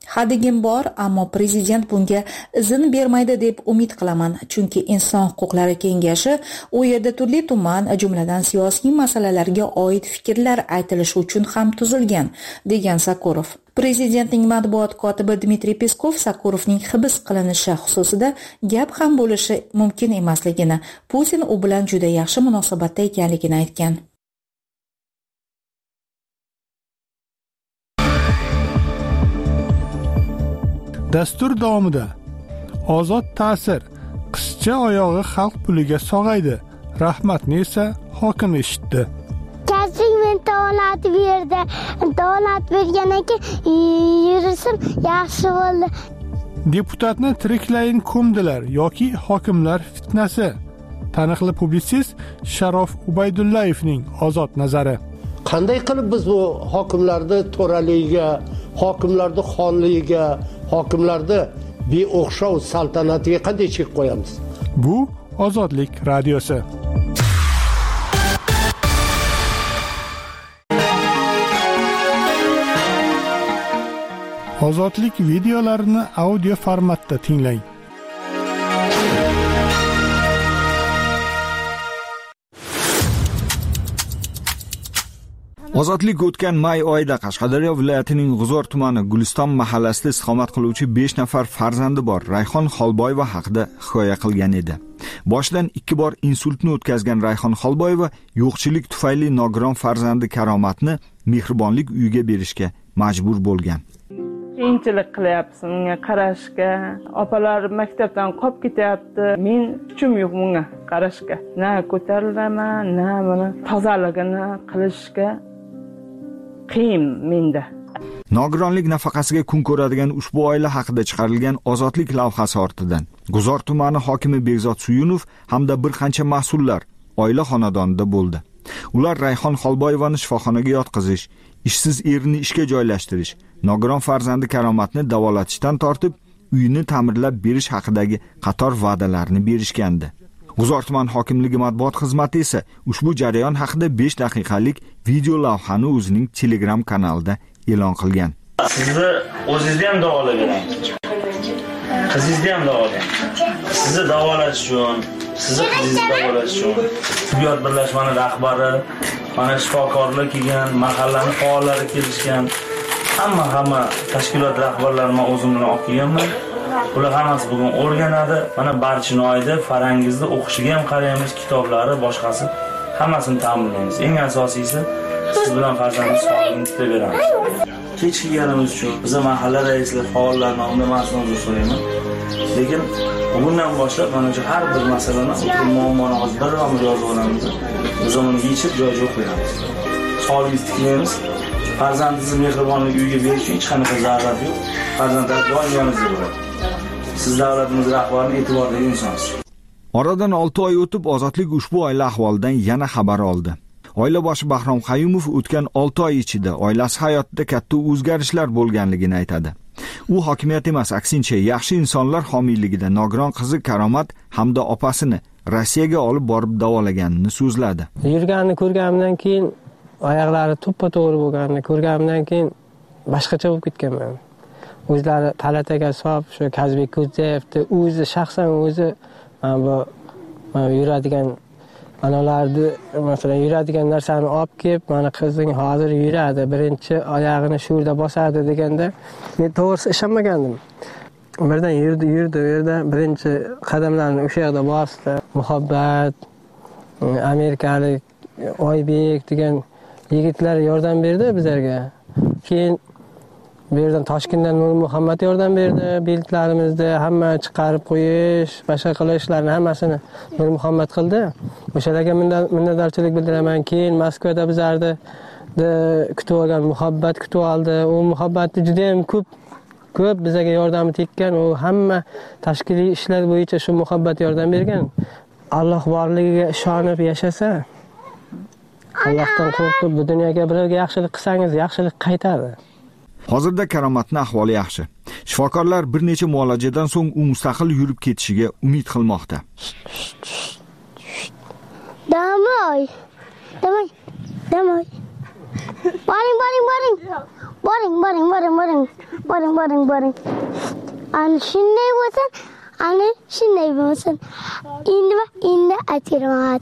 S10: Hadigim bor, ammo prezident bunga izn bermaydi deb umid qilaman, chunki Inson huquqlari kengashi u yerda turli-tuman, jumladan siyosiy masalalarga oid fikrlar aytilishi uchun ham tuzilgan, degan Sakurov. Prezidentning matbuot kotibi Dmitriy Peskov Sakurovning hibs qilinishi xususida gap ham bo'lishi mumkin emasligini, Putin u bilan juda yaxshi munosabatda ekanligini aytgan.
S1: Dastur davomida ozod ta'sir qizcha oyog'i xalq puliga sog'aydi, rahmatni esa hokim eshitdi.
S11: Kasbing men davlat berdi. Davlat bergandan keyin yurishim yaxshi bo'ldi.
S1: Deputatni tiriklayin ko'mdilar yoki hokimlar fitnasi. Taniqli publitsist Sharof Ubaydullayevning ozod nazari.
S12: Qanday qilib biz bu hokimlarni to'raligiga, hokimlarni xonligiga, hokimlarni beo'xshov saltanatiga qanday chek qo'yamiz?
S1: Bu Ozodlik radiosi. Ozodlik videolarini audio formatda tinglang.
S6: Ozodlik o'tgan may oyida Qashqadaryo viloyatining G'uzor tumani Guliston mahallasida istiqomat qiluvchi 5 nafar farzandi bor Rayhon Xolboyeva haqida hikoya qilgan edi. Boshidan 2 bor insultni o'tkazgan Rayhon Xolboyeva yo'qchilik tufayli nogiron farzandi Karomatni mehribonlik uyiga berishga majbur bo'lgan.
S13: Qiyinchilik qilyapsiz unga qarashga. Opalar maktabdan qolib ketyapti. Men kuchim yo'q bunga qarashga. Na ko'tarilaman, na buni tozaligini qilishga qiyin menda.
S6: Nogironlik nafaqasiga kun ko'radigan ushbu oila haqida chiqarilgan ozodlik lavhasi ortidan G'uzor tumani hokimi Begzod Suyunov hamda bir qancha mas'ullar oila xonadonida bo'ldi. Ular Rayhon Xolboyevani shifoxonaga yotqizish, ishsiz erini ishga joylashtirish, nogiron farzandi Karomatni davolatishdan tortib, uyini ta'mirlab berish haqidagi qator va'dalarni berishgandi. G'uzor tuman hokimligi matbuot xizmati esa ushbu jarayon haqida 5 daqiqalik video lavhani o'zining Telegram kanalida e'lon qilgan.
S14: Sizni o'zingizni ham davolagan. Qizingizni ham davolagan. Sizni davolash uchun, sizni qizingizni davolash uchun tibbiyot birlashmasi rahbari, mana shifokorlar kelgan, mahallaning faollari kelishgan. Hamma tashkilot rahbarlarini men o'zim bilan olib kelganman. Ular hammasi bugun o'rganadi. Mana Barchinoyda Farangizni o'qishiga ham qaraymiz, kitoblari, boshqasi hammasini ta'minlaymiz. Eng asosiysi siz bilan farzandingiz sog'ligini tutaveramiz. Kech kelganimiz uchun biz mahalla raislar, faollar nomidan mas'ulimizni so'rayman. Lekin bugundan boshlab mana shu har bir masalani o'tirib muammoni hozir bir ramz yozib olamiz. Biz uni yechib joy-joy qo'yamiz. Sog'ligingizni tiklaymiz. Farzandingizni mehribonlik uyiga berish hech qanaqa zarurat yo'q. Farzandlar doim yoningizda bo'ladi. Siz davlatimiz rahbarining e'tiboridagi insonsiz.
S6: Oradan 6 oy o'tib Ozodlik ushbu oila ahvolidan yana xabar oldi. Oila boshi Bahrom Qayumov o'tgan 6 oy ichida oilasi hayotida katta o'zgarishlar bo'lganligini aytadi. U hokimiyat emas, aksincha yaxshi insonlar homiyligida nogiron qizi Karomat hamda opasini Rossiyaga olib borib davolaganini so'zladi.
S15: Yurganini ko'rganimdan keyin oyoqlari to'ppa-to'g'ri bo'lganini ko'rganimdan keyin boshqacha bo'lib ketganman. O'zlari Talataga so'p, shu Kazbek Ko'zayevni o'zi shaxsan o'zi bu yuradigan analarni masalan yuradigan narsani olib kelib, mana qizing hozir yuradi, birinchi oyog'ini shu yerda bosadi deganda, men to'g'risi ishonmagandim. Birdan yurdi, u yerda birinchi qadamlarni o'sha yerda bosdi. Muhabbat, amerikalik Oybek degan yigitlar yordam berdi bizlarga. Keyin bu yerdan Toshkentdan Nur Muhammad yordam berdi. Beltlarimizni hamma chiqarib qo'yish, boshqa qilishlarni hammasini Nur Muhammad qildi. O'shalarga minnatdorchilik bildiraman. Keyin Moskvada bizlarni kutib olgan Muhabbat kutib oldi. U Muhabbatni juda ham ko'p bizga yordami tekkan. U hamma tashkiliy ishlar bo'yicha shu Muhabbat yordam bergan. Alloh borligiga ishonib yashasa, Allohdan qo'rqib bu dunyoga birga yaxshilik qilsangiz, yaxshilik qaytadi.
S6: Hozirda Karomatning ahvoli yaxshi. Shifokorlar bir necha muolajadan so'ng u mustaqil yurib ketishiga umid qilmoqda.
S11: Damoy. Boring. boring. Ana shunday bo'lsin, ana shunday bo'lsin. Endi aytiraman.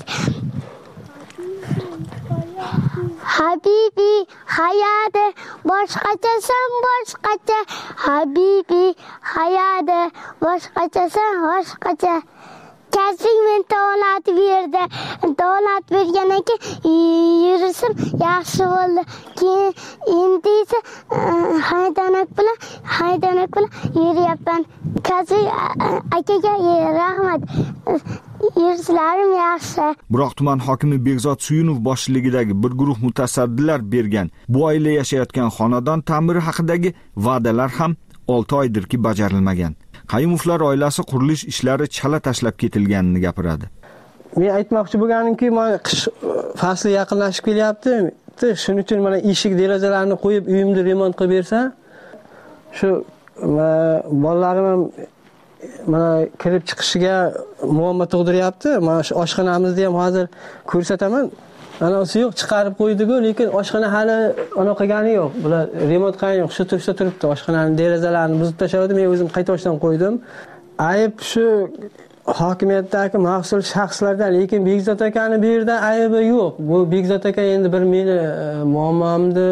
S11: Habibi hayada boshqachasan boshqacha. Habibi hayada boshqachasan boshqacha. Kasbing men davlat berdi. Davlat bergandan keyin yurishim yaxshi bo'ldi. Keyin endi esa haydanak bilan yuryapman. Kasbing akaga rahmat. Yurishlarim yaxshi.
S6: Biroq tuman hokimi Begzod Suyunov boshchiligidagi bir guruh mutasaddilar bergan bu oila yashayotgan xonadon ta'miri haqidagi va'dalar ham 6 oydirki bajarilmagan. Qayumovlar oilasi qurilish ishlari chala tashlab ketilganini gapiradi.
S15: Men aytmoqchi bo'lganimki, mana qish fasli yaqinlashib kelyapti. Shuning uchun mana eshik derazalarni qo'yib, uyimni remont qilib bersa, shu bolalarim ham mana kirib chiqishiga muammo tug'diryapti. Mana shu oshxonamizni ham hozir ko'rsataman. Anasi yo'q, chiqarib qo'ydi-ku, lekin oshxona hali qilgani yo'q. Bular remont qilgani yo'q. Shu turibdi. Oshxonaning derazalarini buzib tashladi. Men o'zim qayta boshdan qo'ydim. Ayb shu hokimiyatdagi mas'ul shaxslardan, lekin Begzod akani bu yerda aybi yo'q. Bu Begzod aka endi bir meni muammomni,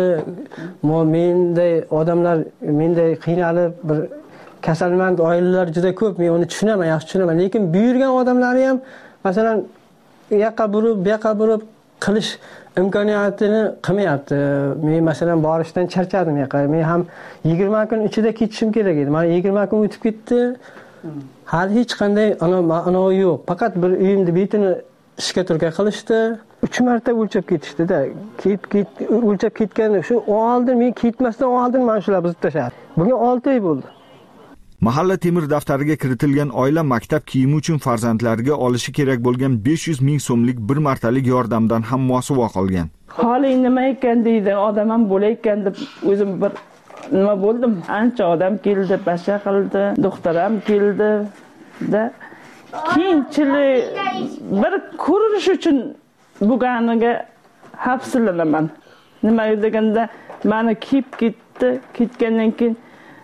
S15: menday odamlar menday qiynalib bir kasalmand oilalar juda ko'p. Men uni tushunaman, yaxshi tushunaman. Lekin bu yergan odamlar ham masalan u yoqqa burib, bu yoqqa burib qilish imkoniyatini qilmayapti. Men masalan borishdan charchadim yoqqa. Men ham 20 kun ichida ketishim kerak edi. Mana 20 kun o'tib ketdi. Hali hech qanday ana yo'q. Faqat bir uyimni betini ishga turga qilishdi. 3 marta o'lchab ketishdi-da. O'lchab ketganda shu oldin men ketmasdan oldin mana shular buzib tashladi. Bugun 6 oy bo'ldi.
S6: Mahalla temir daftariga kiritilgan oila maktab kiyimi uchun farzandlariga olishi kerak bo'lgan 500 ming so'mlik bir martalik yordamdan ham mosuvo qolgan.
S13: Hali nima ekan deydi, odam ham bo'layotgan deb o'zim bir nima bo'ldim. Ancha odam keldi, basha qildi, doktor ham keldi da keyinchilik bir ko'rish uchun bo'lganiga hafsalanaman. Nima deganda meni kiyib ketgandan keyin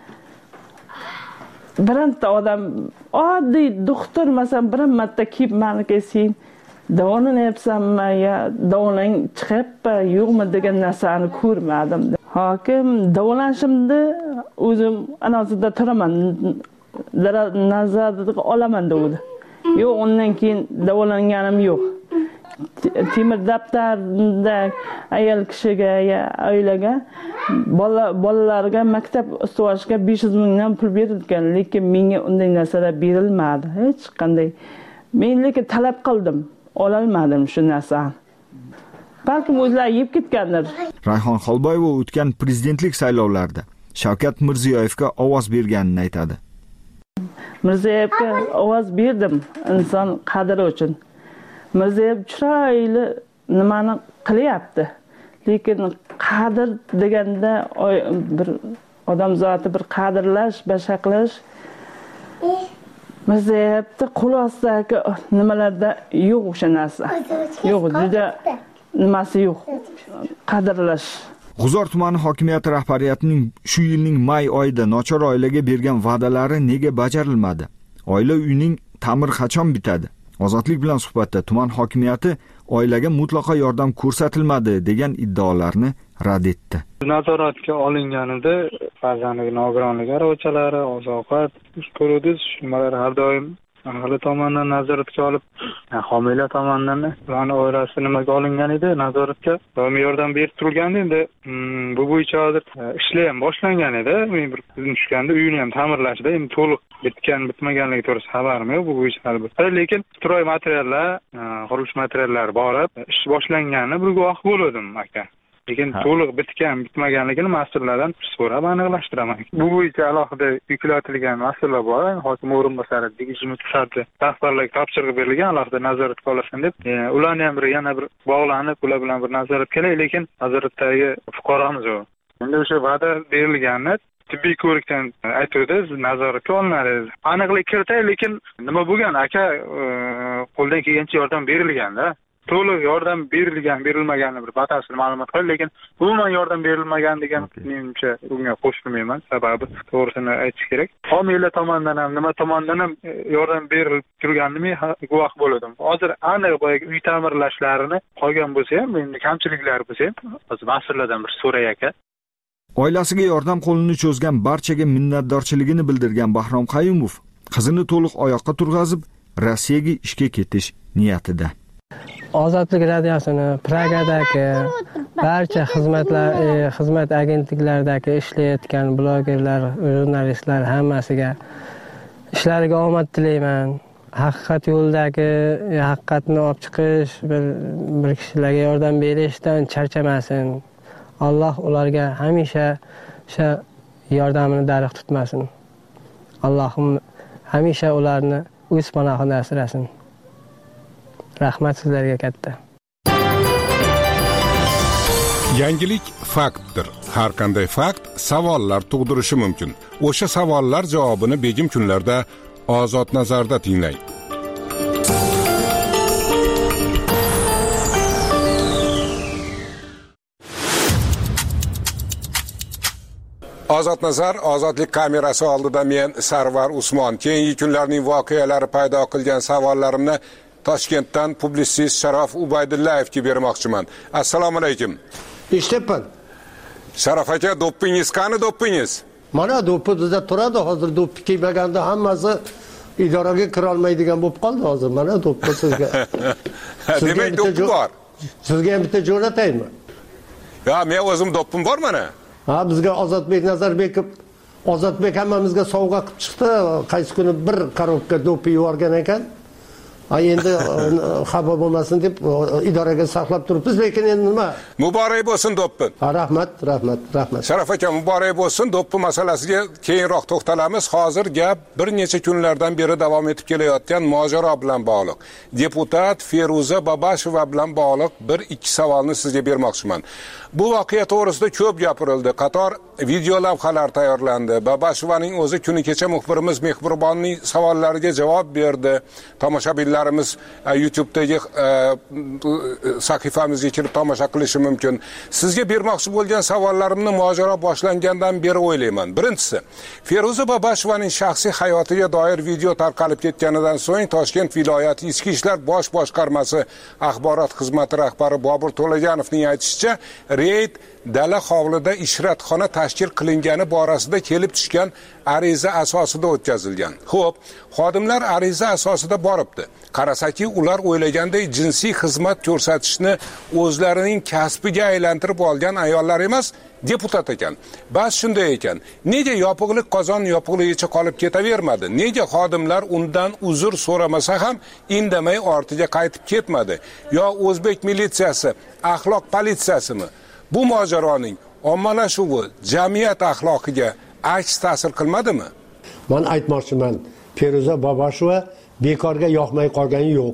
S13: biranta odam oddiy doktor masalan bir marta kiyib meniki sen davolanayapsanmi yo davolang chiqyapti yo'qmi degan narsani ko'rmadim. Hokim davolanishimni o'zim anasida turaman, nazarga olaman dedi. Yo'q, undan keyin davolanganim yo'q. Temir daftarda ayol kishiga ya oilaga bolalarga maktab ustuvoshiga 500 mingdan pul berilgan, lekin menga unday narsalar berilmadi. Hech qanday. Men lekin talab qildim, ola olmadim shu narsani. Balkim o'zlari yeb ketgandir.
S6: Rayhon Xolboyeva o'tgan prezidentlik saylovlarida Shavkat Mirziyoyevga ovoz berganini aytadi.
S13: Mirziyoyevga ovoz berdim inson qadri uchun. Mirziyoyev chiroyli nimani qilyapti. Lekin qadr deganda bir odam zoti bir qadrlash, bashaqlash Mirziyoyevni qo'l ostidagi nimalarda yo'q o'sha narsa. Yo'q, juda nimasi yo'q. Qadrlash.
S6: G'uzor tumani hokimiyati rahbariyatining shu yilning may oyida nochor oilaga bergan va'dalari nega bajarilmadi? Oila uyining ta'miri qachon bitadi? Ozodlik bilan suhbatda tuman hokimiyati oilaga mutlaqo yordam ko'rsatilmadi degan iddaolarni rad etdi.
S16: Nazoratga olinganida farzandining nogironligi aravachalari, oziq-ovqat ko'ruvdiz, nimalar har doim ahli tomonidan nazoratga olib, homiylar tomonidan ularning oilasi nimaga olingan edi, nazoratga doimiy yordam berib turgandi. Endi bu bo'yicha hozir ishlar ham boshlangan edi. Men bir tushganda uyini ham ta'mirlashda, endi to'liq bitmaganligi to'g'risida xabarim yo'q bu bo'yicha albatta. Lekin stroy materiallar, qurilish materiallari borib, ish boshlanganini bir guvoh bo'ldim aka. Lekin to'liq bitmaganligini mas'ullardan so'rab aniqlashtiraman. Bu bo'yicha alohida yuklatilgan mas'ullar bor. Hokim o'rinbosari tegishli mutasaddi rahbarlarga topshiriq berilgan, alohida nazoratga olashin deb. Ularni ham yana bir bog'lanib, ular bilan bir nazorat kerak, lekin nazoratdagi fuqaromiz yo'q. Endi o'sha va'da berilganini tibbiy ko'rikdan aytuvdi, nazoratga olinadi. Aniqlik kiritay, lekin nima bo'lgan aka qo'ldan kelgancha yordam berilganda. to'liq yordam berilmaganini bir batafsil ma'lumot qildi, lekin umuman yordam berilmagan degan menimcha unga qo'shilmayman. Sababi to'g'risini aytish kerak. Homiylar tomonidan ham nima tomonidan ham yordam berilib turganini men guvoh bo'ladim. Hozir aniq boyagi uy ta'mirlashlarini qolgan bo'lsa ham, endi kamchiliklar bo'lsa ham, hozir mas'ullardan bir so'ray aka.
S6: Oilasiga yordam qo'lini cho'zgan barchaga minnatdorchiligini bildirgan Bahrom Qayumov qizini to'liq oyoqqa turg'azib, Rossiyaga ishga ketish niyatida.
S15: Ozodlik radiosini Pragadagi barcha xizmat agentliklaridagi ishlayotgan blogerlar, jurnalistlar hammasiga ishlariga omad tilayman. Haqiqat yo'ldagi haqiqatni olib chiqish, bir kishilarga yordam berishdan charchamasin. Alloh ularga hamisha o'sha yordamini dariq tutmasin. Allohim hamisha ularni o'z panohida asrasin. Rahmat sizlarga katta.
S3: Yangilik faktdir. Har qanday fakt savollar tug'dirishi mumkin. O'sha savollar javobini begim kunlarda Ozod nazarda tinglang. Ozod nazar, ozodlik kamerasi oldida men Sarvar Usmon. Keyingi kunlarning voqealari paydo qilgan savollarimni Toshkentdan publitsist Sharof Ubaydullayevga bermoqchiman. Assalomu alaykum.
S12: Eshitibman.
S3: Sharof aka, do'ppingiz qani do'ppingiz?
S12: Mana do'ppi bizda turadi, hozir do'ppi kiymaganda hammasi idoraga kira olmaydigan bo'lib qoldi hozir. Mana do'ppi sizga.
S3: Demak, do'ppi bor.
S12: Sizga ham bitta jo'nataymi?
S3: Ya, men o'zim do'ppim bor mana.
S12: Ha, bizga Ozodbek hammamizga sovg'a qilib chiqdi. Qaysi kuni bir korobka do'ppi yuborgan ekan. Endi xabar bo'lmasin deb idoraga saqlab turibmiz, lekin endi nima?
S3: Muborak bo'lsin do'ppi.
S12: Rahmat.
S3: Sharof aka, muborak bo'lsin. Do'ppi masalasiga keyinroq to'xtalamiz. Hozir gap bir necha kunlardan beri davom etib kelayotgan mojaro bilan bog'liq. Deputat Feruza Babasheva bilan bog'liq bir ikki savolni sizga bermoqchiman. Bu voqea to'g'risida ko'p gapirildi. Qator video lavhalar tayyorlandi. Babashevaning o'zi kuni kecha muxbirimiz Mehribbonning savollariga javob berdi. Tomoshabinlarimiz YouTube'dagi sahifamizga kirib tomosha qilishi mumkin. Sizga bermoqchi bo'lgan savollarimni mojaro boshlangandan beri o'ylayman. Birinchisi, Feruza Babashevaning shaxsiy hayotiga doir video tarqalib ketganidan so'ng Toshkent viloyati Ichki ishlar bosh boshqarmasi axborot xizmati rahbari Bobur To'laganovning aytishicha, reyd dala hovlida ishratxona tashkil qilingani borasida kelib tushgan ariza asosida o'tkazilgan. Xo'p, xodimlar ariza asosida boribdi. Qarasaki, ular o'ylaganday jinsiy xizmat ko'rsatishni o'zlarining kasbiga aylantirib olgan ayollar emas, deputat ekan. Bas shunday ekan. Nega yopiqlik qozon yopiqligicha qolib ketavermadi? Nega xodimlar undan uzr so'ramasa ham indamay ortiga qaytib ketmadi? Yo o'zbek militsiyasi, axloq politsiyasimi? Bu mojaroning ommalashuvi jamiyat axloqiga aks ta'sir qilmadimi?
S12: Men aytmoqchiman, Feruza Babasheva bekorga yoqmay qolgani yo'q.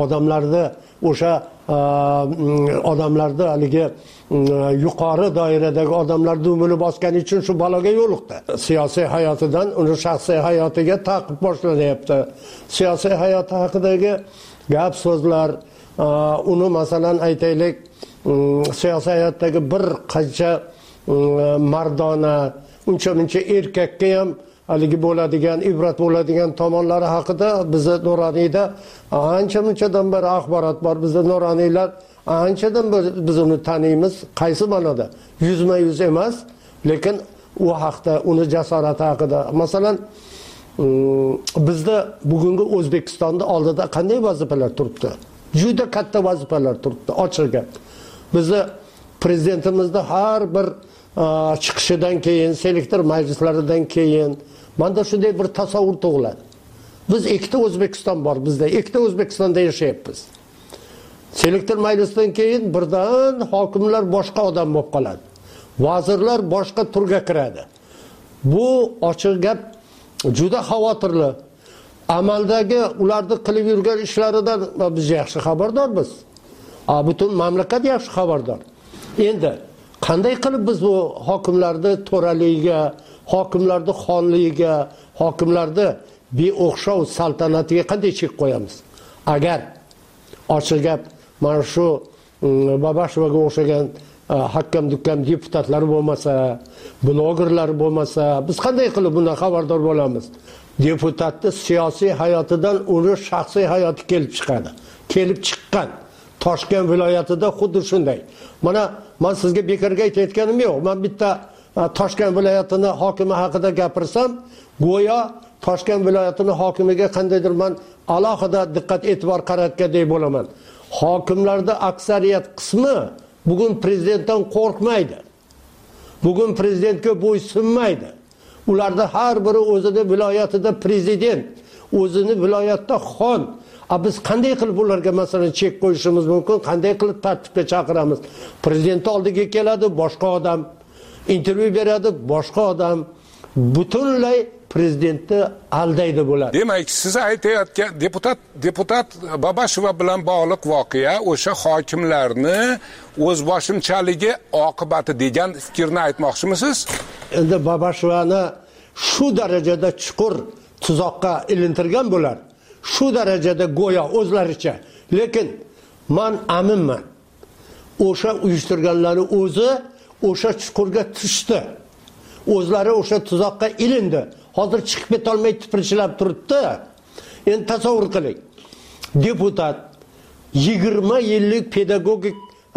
S12: Odamlarda haligi yuqori doiradagi odamlar dumini bosgani uchun shu baloga yo'liqdi. Siyosiy hayotidan uni shaxsiy hayotiga taqib boshlanyapti. Siyosiy hayoti haqidagi gap so'zlar, uni masalan aytaylik, siyosiy hayotdagi bir qancha mardona, uncha-muncha erkakka ham haligi bo'ladigan, ibrat bo'ladigan tomonlari haqida bizda Nuroniyda ancha-munchadan beri axborot bor. Bizda Nuroniylar anchadan beri biz uni taniymiz. Qaysi ma'noda? Yuzma-yuz emas, lekin u haqda, uni jasorati haqida. Masalan, bizda bugungi O'zbekistonda oldida qanday vazifalar turibdi? Juda katta vazifalar turibdi, ochiq gap. Bizni prezidentimizda har bir chiqishidan keyin, selektor majlislaridan keyin menda shunday bir tasavvur tug'iladi. Biz ikkita O'zbekiston bor bizda, ikkita O'zbekistonda yashayapmiz. Selektor majlisdan keyin birdan hokimlar boshqa odam bo'lib qoladi. Vazirlar boshqa turga kiradi. Bu ochiq gap juda xavotirli. Amaldagi ularni qilib yurgan ishlaridan biz yaxshi xabardormiz. Butun mamlakat yaxshi xabardor. Endi qanday qilib biz bu hokimlarni to'raligiga, hokimlarni xonligiga, hokimlarni beo'xshov saltanatiga qanday chek qo'yamiz? Agar ochiq gap mana shu Babashovaga o'xshagan hakkam dukkam deputatlar bo'lmasa, blogerlar bo'lmasa, biz qanday qilib bundan xabardor bo'lamiz? Deputatni siyosiy hayotidan uni shaxsiy hayoti kelib chiqadi. Kelib chiqqan. Toshkent viloyatida xuddi shunday. Mana men sizga bekorga aytayotganim yo'q. Men bitta Toshkent viloyatini hokimi haqida gapirsam, go'yo Toshkent viloyatini hokimiga qandaydir men alohida diqqat e'tibor qaratgandek bo'laman. Hokimlarda aksariyat qismi bugun prezidentdan qo'rqmaydi. Bugun prezidentga bo'ysunmaydi. Ularda har biri o'zini viloyatida prezident, o'zini viloyatda xon. Biz qanday qilib ularga masalan chek qo'yishimiz mumkin? Qanday qilib tartibga chaqiramiz? Prezident oldiga keladi boshqa odam, intervyu beradi boshqa odam, butunlay prezidentni aldaydi bo'ladi.
S3: Demak, siz aytayotgan deputat Babashova bilan bog'liq voqea o'sha hokimlarni o'zboshimchaligi oqibati degan fikrni aytmoqchimisiz?
S12: Endi Babashovani shu darajada chuqur tuzoqqa ilintirgan bo'lar. Shu darajada go'yo o'zlaricha. Lekin men aminman. O'sha uyushtirganlari o'zi o'sha chuqurga tushdi. O'zlari o'sha tuzoqqa ilindi. Hozir chiqib ketolmay tipirchilab turibdi. Endi tasavvur qiling. Deputat 20 yillik pedagogik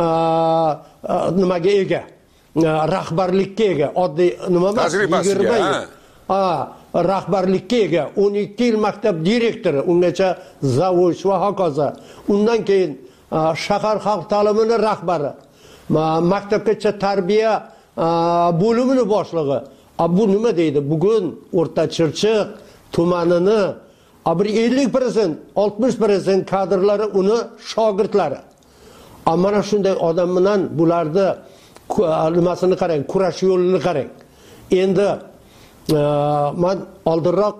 S12: nimaga ega, rahbarlikka ega, oddiy nima emas, 20 yil. Rahbarlikka ega, 12 yil maktab direktori, ungacha zavod va hokazo. Undan keyin shahar xalq ta'limini rahbari, maktabgacha tarbiya bo'limining boshlig'i. Bu nima deydi? Bugun O'rta Chirchiq tumanini 50%, 60% kadrlari uni shogirdlari. Mana shunday odam bilan bularni nimasini qarang, kurash yo'lini qarang. Endi men oldinroq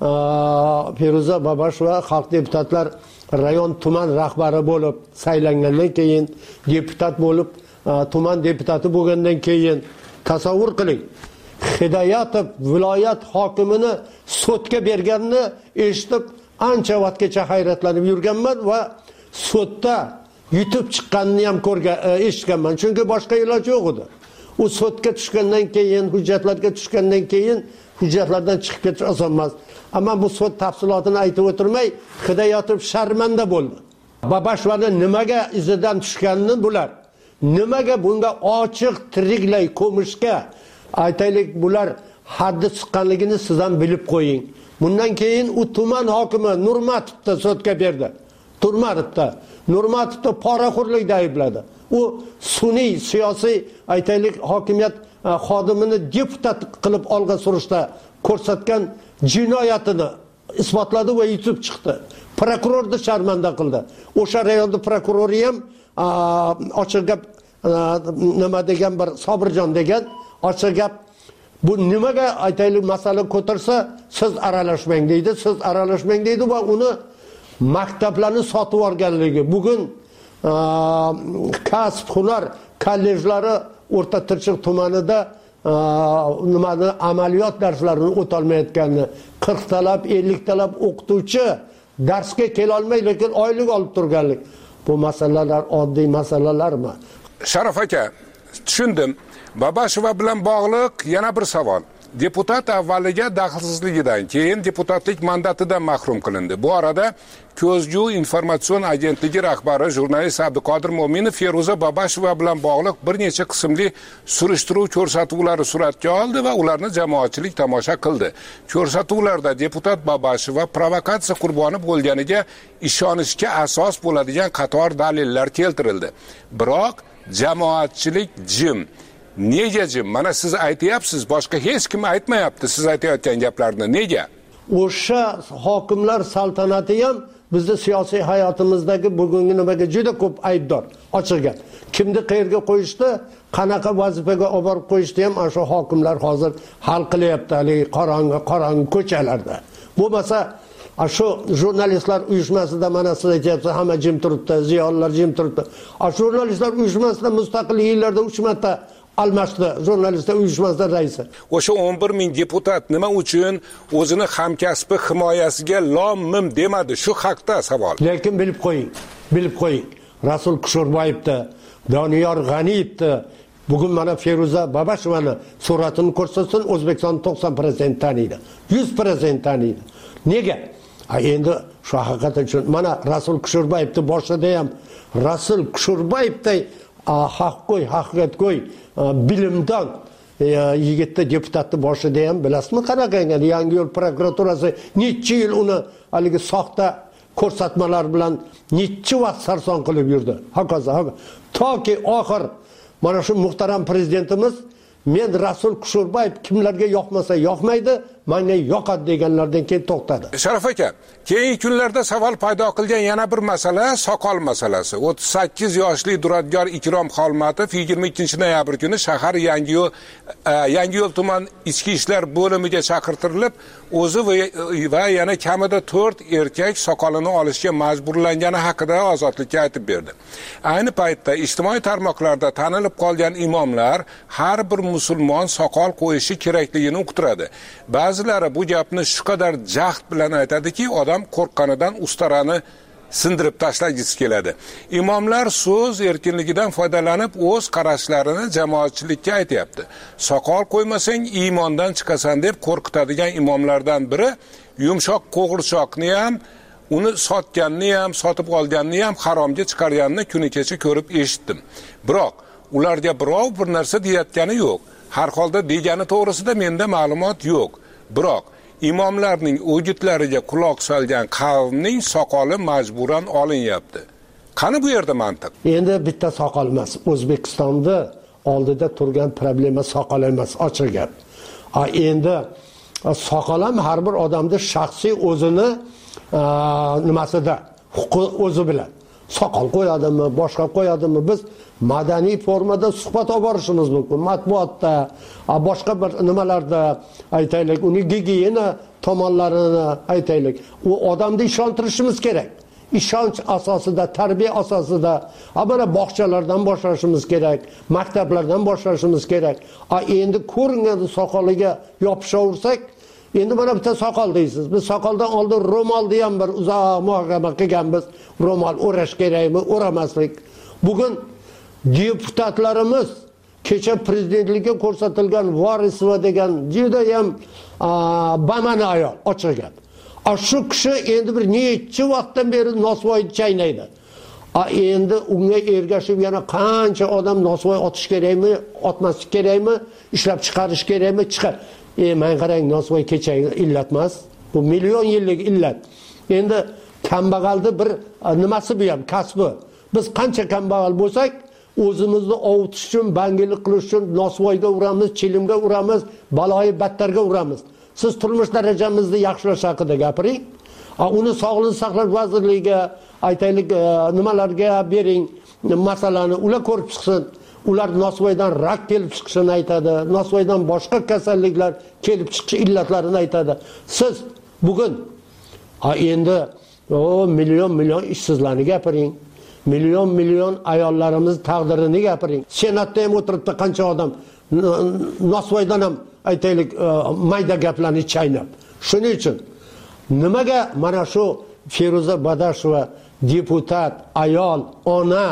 S12: Feruza Babashova xalq deputatlar rayon tuman rahbari bo'lib saylangandan keyin, deputat bo'lib, tuman deputati bo'lgandan keyin tasavvur qiling. Hidoyatov viloyat hokimini sudga berganini eshitib ancha vaqtgacha hayratlanib yurganman va sudda yutib chiqqanini ham eshitganman. Chunki boshqa iloj yo'q edi. U sudga tushgandan keyin, hujjatlarga tushgandan keyin hujjatlardan chiqib ketish oson emas. Ammo bu sud tafsilotini aytib o'tirmay, Hidoyatov sharmanda bo'ldi. Babashovani nimaga izidan tushganini bular, nimaga bunga ochiq tiriklay ko'mishga aytaylik, bular haddi chiqqanligini siz ham bilib qo'ying. Bundan keyin u tuman hokimi Nurmatovni sudga berdi. Nurmatovni poraxo'rlikda aybladi. U sun'iy siyosiy aytaylik hokimiyat xodimini deputat qilib olgan surishda ko'rsatgan jinoyatini isbotladi va yutib chiqdi. Prokurorni sharmanda qildi. O'sha rayonda prokurori ham ochiq gap nima degan bir Sobirjon degan ochiq gap, bu nimaga aytaylik masala ko'tarsa siz aralashmang deydi, va uni maktablarni sotib olganligi, bugun kasb hunar kollejlari O'rta Chirchiq tumanida nimani amaliyot darslarini o'tolmayotganini, 40 talab, 50 talab o'qituvchi darsga kela olmay, lekin oylik olib turganlik. Bu masalalar oddiy masalalarmi?
S3: Sharof aka, tushundim. Babashova bilan bog'liq yana bir savol. Deputat avvaliga daxlsizligidan keyin deputatlik mandatidan mahrum qilindi. Bu arada Ko'zgu informatsion agentligi rahbari jurnalist Abduqodir Mo'minov Feruza Babashova bilan bog'liq bir necha qismli surishtiruv ko'rsatuvlari suratga oldi va ularni jamoatchilik tomosha qildi. Ko'rsatuvlarda deputat Babashova provokatsiya qurboni bo'lganiga ishonishga asos bo'ladigan qator dalillar keltirildi. Biroq jamoatchilik jim. Nega jim? Mana siz aytayapsiz, boshqa hech kim aytmayapti siz aytayotgan gaplarni. Nega?
S12: O'sha hokimlar saltanati ham bizning siyosiy hayotimizdagi bugungi nimaga juda ko'p aybdor. Ochiq gap. Kimni qayerga qo'yishdi, qanaqa vazifaga olib borib qo'yishdi ham o'sha hokimlar hozir hal qilyapti, haligi qorong'i ko'chalarda. Bo'lmasa shu jurnalistlar uyushmasida mana siz aytyapsiz, hamma jim turibdi, ziyolilar jim turibdi. Jurnalistlar uyushmasida mustaqil yillarda 3 marta almashdi jurnalistlar uyushmasidan raisi.
S3: O'sha 11 ming deputat nima uchun o'zini hamkasbi himoyasiga lom-mim demadi? Shu haqda savol.
S12: Lekin bilib qo'ying. Rasul Kusherbayevni, Doniyor G'aniyevni, bugun mana Feruza Babashevani suratini ko'rsatsin, O'zbekiston 90% taniydi. 100% taniydi. Nega? Endi shu haqiqat uchun mana Rasul Kusherbayevni boshida ham Rasul Kusherbayevday haqiqatgo'y bilimdon yigitni deputatni boshida ham bilasizmi qanaqa Yangiyo'l prokuraturasi necha yil uni haligi soxta ko'rsatmalar bilan necha vaqt sarson qilib yurdi. Hokazo toki oxir mana shu muhtaram prezidentimiz men Rasul Kusherbayev kimlarga yoqmasa yoqmaydi, menga yoqadi deganlardan keyin to'xtadi.
S3: Sharaf aka, keyingi kunlarda savol paydo qilgan yana bir masala soqol masalasi. 38 yoshli duradgor Ikrom Xolmatov 22 noyabr kuni shahar Yangiyo'l tuman ichki ishlar bo'limiga chaqirtirilib, o'zi va yana kamida 4 erkak soqolini olishga majburlangani haqida ozodlikka aytib berdi. Ayni paytda ijtimoiy tarmoqlarda tanilib qolgan imomlar har bir musulmon soqol qo'yishi kerakligini uqtiradi. Ba'zilari bu gapni shu qadar jahd bilan aytadiki, odam qo'rqqanidan ustarani sindirib tashlagisi keladi. Imomlar so'z erkinligidan foydalanib o'z qarashlarini jamoatchilikka aytayapti. Soqol qo'ymasang iymondan chiqasan deb qo'rqitadigan imomlardan biri yumshoq qo'g'irchoqni ham, uni sotganni ham, sotib olganni ham haromga chiqarganini kuni kecha ko'rib eshitdim. Biroq ularga birov bir narsa deyotgani yo'q. Har holda degani to'g'risida menda ma'lumot yo'q. Biroq imomlarning o'gitlariga quloq solgan qavmning soqoli majburan olinyapti. Qani bu yerda mantiq?
S12: Endi bitta soqol emas. O'zbekistonda oldida turgan problema soqol emas, ochiq gap. Endi soqol ham har bir odamning shaxsiy o'zini nimasida, huquqi o'zi bilan. Soqol qo'yadimi, boshqa qo'yadimi, biz madaniy formada suhbat olib borishimiz mumkin. Matbuotda, boshqa bir nimalarda aytaylik, uni gigiyena tomonlarini aytaylik. U odamni ishontirishimiz kerak. Ishonch asosida, tarbiya asosida, mana bog'chalardan boshlashimiz kerak, maktablardan boshlashimiz kerak. Endi ko'ringan soqoliga yopishaversak, endi mana bitta soqol deysiz. Biz soqoldan oldin ro'molni ham bir uzoq muhokama qilganmiz. Ro'mol o'rash kerakmi, o'ramaslik. Bugun deputatlarimiz kecha prezidentlikka ko'rsatilgan Vorisova degan juda ham bamani ayol, ochiq gap. Shu kishi endi bir necha vaqtdan beri nosvoy chaynaydi. Endi unga ergashib yana qancha odam nosvoy otish kerakmi, otmaslik kerakmi, ishlab chiqarish kerakmi, chiqar. Men qarang, nosvoy kechagi illat emas. Bu million yillik illat. Endi kambag'alni bir nimasi bu ham kasbi. Biz qancha kambag'al bo'lsak, o'zimizni ovutish uchun, bangilik qilish uchun nosvoyga uramiz, chilimga uramiz, baloyi battarga uramiz. Siz turmush darajamizni yaxshilash haqida gapiring. Uni Sog'liqni saqlash vazirligiga, aytaylik, nimalarga bering, masalani ular ko'rib chiqsin. Ular nosvoydan rak kelib chiqishini aytadi, nosvoydan boshqa kasalliklar kelib chiqish illatlarini aytadi. Siz bugun endi million ishsizlarni gapiring. Million ayollarimiz taqdirini gapiring. Senatda ham o'tiribdi qancha odam nosvoydan ham aytaylik mayda gaplarni chaynab. Shuning uchun nimaga mana shu Feruza Badasheva deputat, ayol, ona,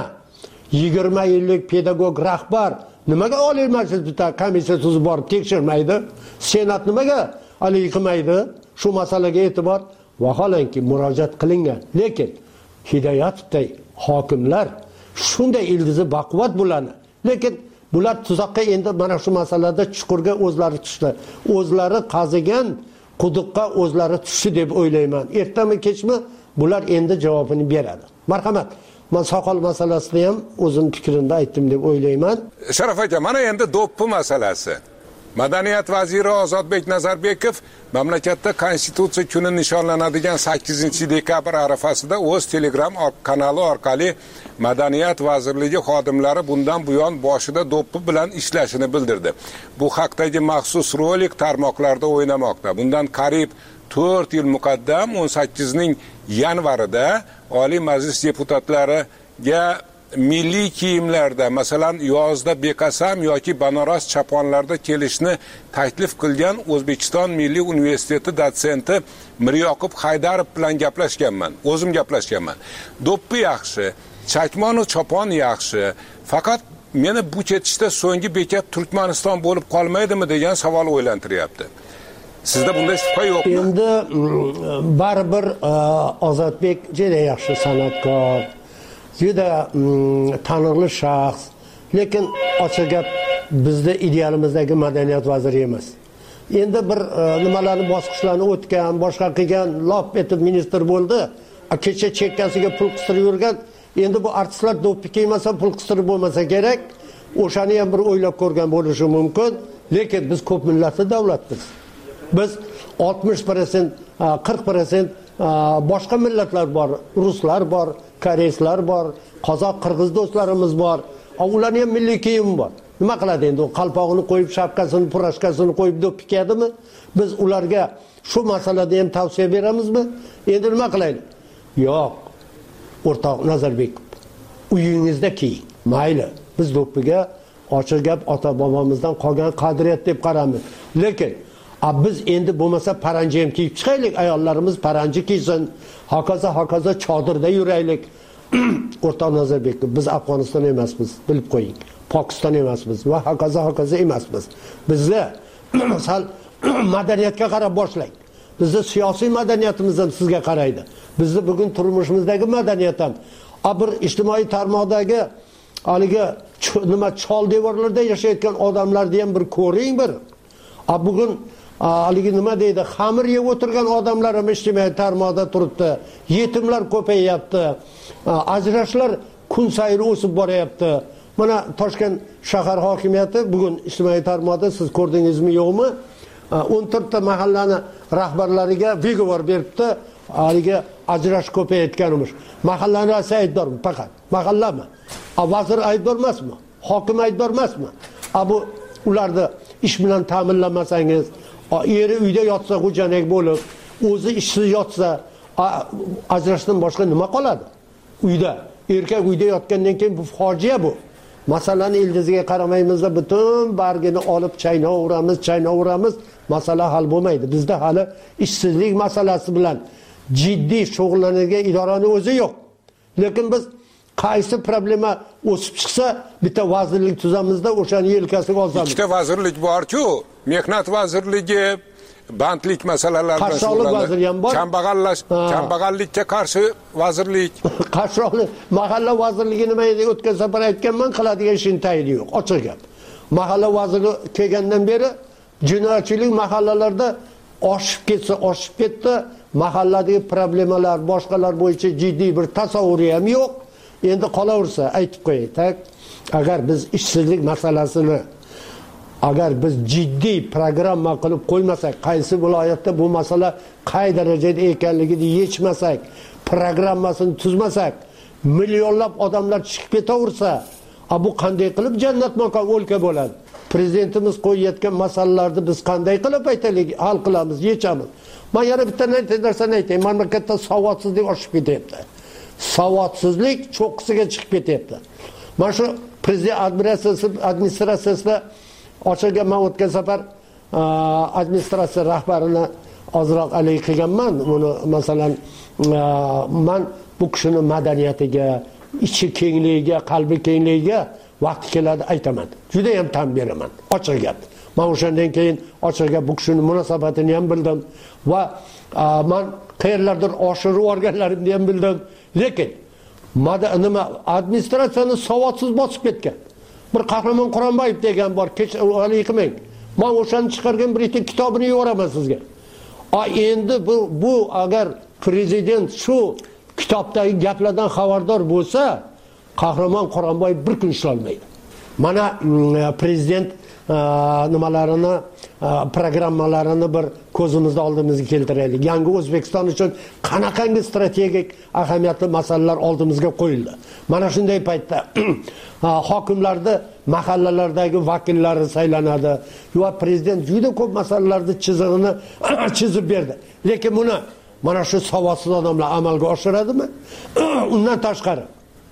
S12: 20 yillik pedagog rahbar nimaga Oliy Majlis bitta komissiya tuzib borib tekshirmaydi? Senat nimaga hali qilmaydi? Shu masalaga e'tibor vaholanki murojaat qilingan. Lekin Hidoyatovday hokimlar shunday ildizi baquvvat bo'ladi. Lekin bular tuzoqqa endi mana shu masalada chuqurga o'zlari tushdi. O'zlari qazigan quduqqa o'zlari tushdi deb o'ylayman. Ertami kechmi bular endi javobini beradi. Marhamat. Men soqol masalasida ham o'zim fikrimni aytdim deb o'ylayman.
S3: Sharaf aka, mana endi do'ppi masalasi. Madaniyat vaziri Ozodbek Nazarbekov mamlakatda Konstitutsiya kuni nishonlanadigan 8-dekabr arafasida o'z Telegram kanali orqali Madaniyat vazirligi xodimlari bundan buyon boshida do'ppi bilan ishlashini bildirdi. Bu haqdagi maxsus rolik tarmoqlarda o'ynamoqda. Bundan qariyb 4 yil muqaddam 18 yanvarida Oliy Majlis deputatlariga milliy kiyimlarda, masalan, yozda bekasam yoki banoras chaponlarda kelishni taklif qilgan O'zbekiston Milliy universiteti dotsenti Miryoqub Haydarov bilan gaplashganman. O'zim gaplashganman. Do'ppi yaxshi, chakmon va chopon yaxshi. Faqat meni bu ketishda so'nggi bekat Turkmaniston bo'lib qolmaydimi degan savol o'ylantiryapti. Sizda bunday shubha yo'qmi?
S12: Endi baribir Ozodbek juda yaxshi san'atkor, juda taniqli shaxs, lekin ochiq gap bizda idealimizdagi madaniyat vaziri emas. Endi bir nimalarni bosqichlarni o'tgan, boshqa qilgan, lop etib ministr bo'ldi. Kecha chekkasiga pul qistirib yurgan. Endi bu artistlar do'ppi kiymasa, pul qistirib bo'lmasa kerak. O'shani ham bir o'ylab ko'rgan bo'lishi mumkin, lekin biz ko'p millatli davlatmiz. Biz 60%, 40% boshqa millatlar bor, ruslar bor, koreyslar bor, qozoq, qirg'iz do'stlarimiz bor. Ularning ham milliy kiyimi bor. Nima qiladi endi? Qalpog'ini qo'yib, shapkasini, purashkasini qo'yib do'ppi kiyadimi? Biz ularga shu masalada ham tavsiya beramizmi? Endi nima qilaylik? Yo'q. O'rtoq Nazarbekov, uyingizda kiying. Mayli. Biz do'ppiga ochiq gap ota-bobomizdan qolgan qadriyat deb qaraymiz. Lekin biz endi bo'lmasa paranji ham kiyib chiqaylik, ayollarimiz paranji kiysin, hokazo chodirda yuraylik. O'rtoq Nazarbekov, biz Afg'oniston emasmiz, bilib qo'ying. Pokiston emasmiz va hokazo emasmiz. Bizda sal madaniyatga qarab boshlang. Bizda siyosiy madaniyatimiz ham sizga qaraydi. Bizda bugun turmushimizdagi madaniyat ham bir ijtimoiy tarmoqdagi haligi nima chol devorlarda yashayotgan odamlarni ham bir ko'ring bir. Bugun haligi nima deydi, xamir yeb o'tirgan odamlar ham ijtimoiy tarmoqda turibdi. Yetimlar ko'payyapti. Ajrashlar kun sayri o'sib boryapti. Mana Toshkent shahar hokimiyati bugun ijtimoiy tarmoqda siz ko'rdingizmi yo'qmi? 14 ta mahallani rahbarlariga vigovor beribdi. Haligi ajrash ko'payayotganimiz. Mahallani raisi aybdormi faqat? Mahallami? Vazir aybdor emasmi? Hokim aybdor emasmi? Bu ularni ish bilan ta'minlamasangiz, eri uyda yotsa xo'janak bo'lib, o'zi ishsiz yotsa, ajrashdan boshqa nima qoladi? Uyda, erkak uyda yotgandan keyin bu fojia bu. Masalani ildiziga qaramaymizda butun bargini olib chaynaveramiz, masala hal bo'lmaydi. Bizda hali ishsizlik masalasi bilan jiddiy shug'ullanadigan idoraning o'zi yo'q. Lekin biz qaysi problema o'sib chiqsa, bitta vazirlik tuzamizda o'shani yelkasiga olamiz. Ikkita
S3: vazirlik bor-ku, Mehnat vazirligi, bandlik masalalari bilan shug'ullanadi. Kambag'allikka qarshi vazirlik.
S12: Qashshoqlik, mahalla vazirligi nima edi? O'tgan safar aytganman, qiladigan ishning tayini yo'q. Ochiq gap. Mahalla vaziri kelgandan beri jinoyatchilik mahallalarda oshib ketdi. Mahalladagi problemalar, boshqalar bo'yicha jiddiy bir tasavvuri ham yo'q. Endi qolaversa aytib qo'yay, agar biz ishsizlik masalasini biz jiddiy programma qilib qo'ymasak, qaysi viloyatda bu masala qay darajada ekanligini yechmasak, programmasini tuzmasak, millionlab odamlar chiqib ketaversa, bu qanday qilib jannat makon o'lka bo'ladi? Prezidentimiz qo'yayotgan masalalarni biz qanday qilib aytaylik, hal qilamiz, yechamiz? Men yana bitta narsani aytay, mamlakatda savodsizlik oshib ketyapti. Savodsizlik cho'qqisiga chiqib ketyapti. Mana shu prezident administratsiyasida ochiqga men o'tgan safar administratsiya rahbarini ozroq alik qilganman. Buni masalan men bu kishini madaniyatiga, ichi kengligiga, qalbi kengligiga vaqt keladi aytaman. Juda ham tan beraman. Ochiq gap. Men o'shandan keyin ochiq gap bu kishini munosabatini ham bildim va men qayerlardir oshirib olganlarimni ham bildim. Lekin nima administratsiyani savodsiz bosib ketgan. Bir Qahramon Quronboyev degan bor, kech hali qilmang. Men o'shani chiqargan bir ikkita kitobini yuboraman sizga. Endi bu agar prezident shu kitobdagi gaplardan xabardor bo'lsa, Qahramon Quronboyev bir kun ishlolmaydi. Mana prezident nimalarini, programmalarini bir ko'zimizda oldimizga keltiraylik. Yangi O'zbekiston uchun qanaqangi strategik ahamiyatli masalalar oldimizga qo'yildi. Mana shunday paytda hokimlarni mahallalardagi vakillari saylanadi va prezident juda ko'p masalalarni chizig'ini chizib berdi. Lekin buni mana shu savodsiz odamlar amalga oshiradimi? Undan tashqari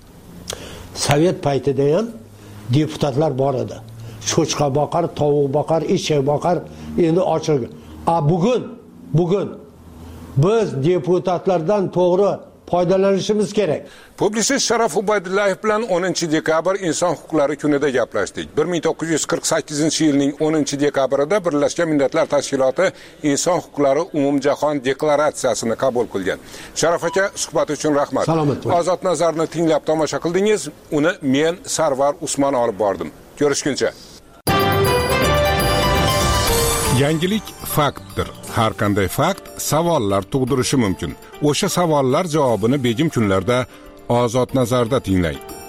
S12: Sovet paytida ham deputatlar bor edi. Cho'chqa boqar, tovuq boqar, eshak boqar, endi ochiq. Bugun biz deputatlardan to'g'ri foydalanishimiz kerak.
S3: Publisist Sharof Ubaydullayev bilan 10 dekabr inson huquqlari kunida gaplashdik. 1948-yilning 10 dekabrida Birlashgan Millatlar Tashkiloti inson huquqlari umumjahon deklaratsiyasini qabul qilgan. Sharof aka, suhbat uchun rahmat. Ozod nazarni tinglab tomosha qildingiz. Uni men Sarvar Usmon olib bordim. Ko'rishguncha. Yangilik faktdir. Har qanday fakt savollar tug'dirishi mumkin. O'sha savollar javobini begim kunlarda Ozod nazarda tinglang.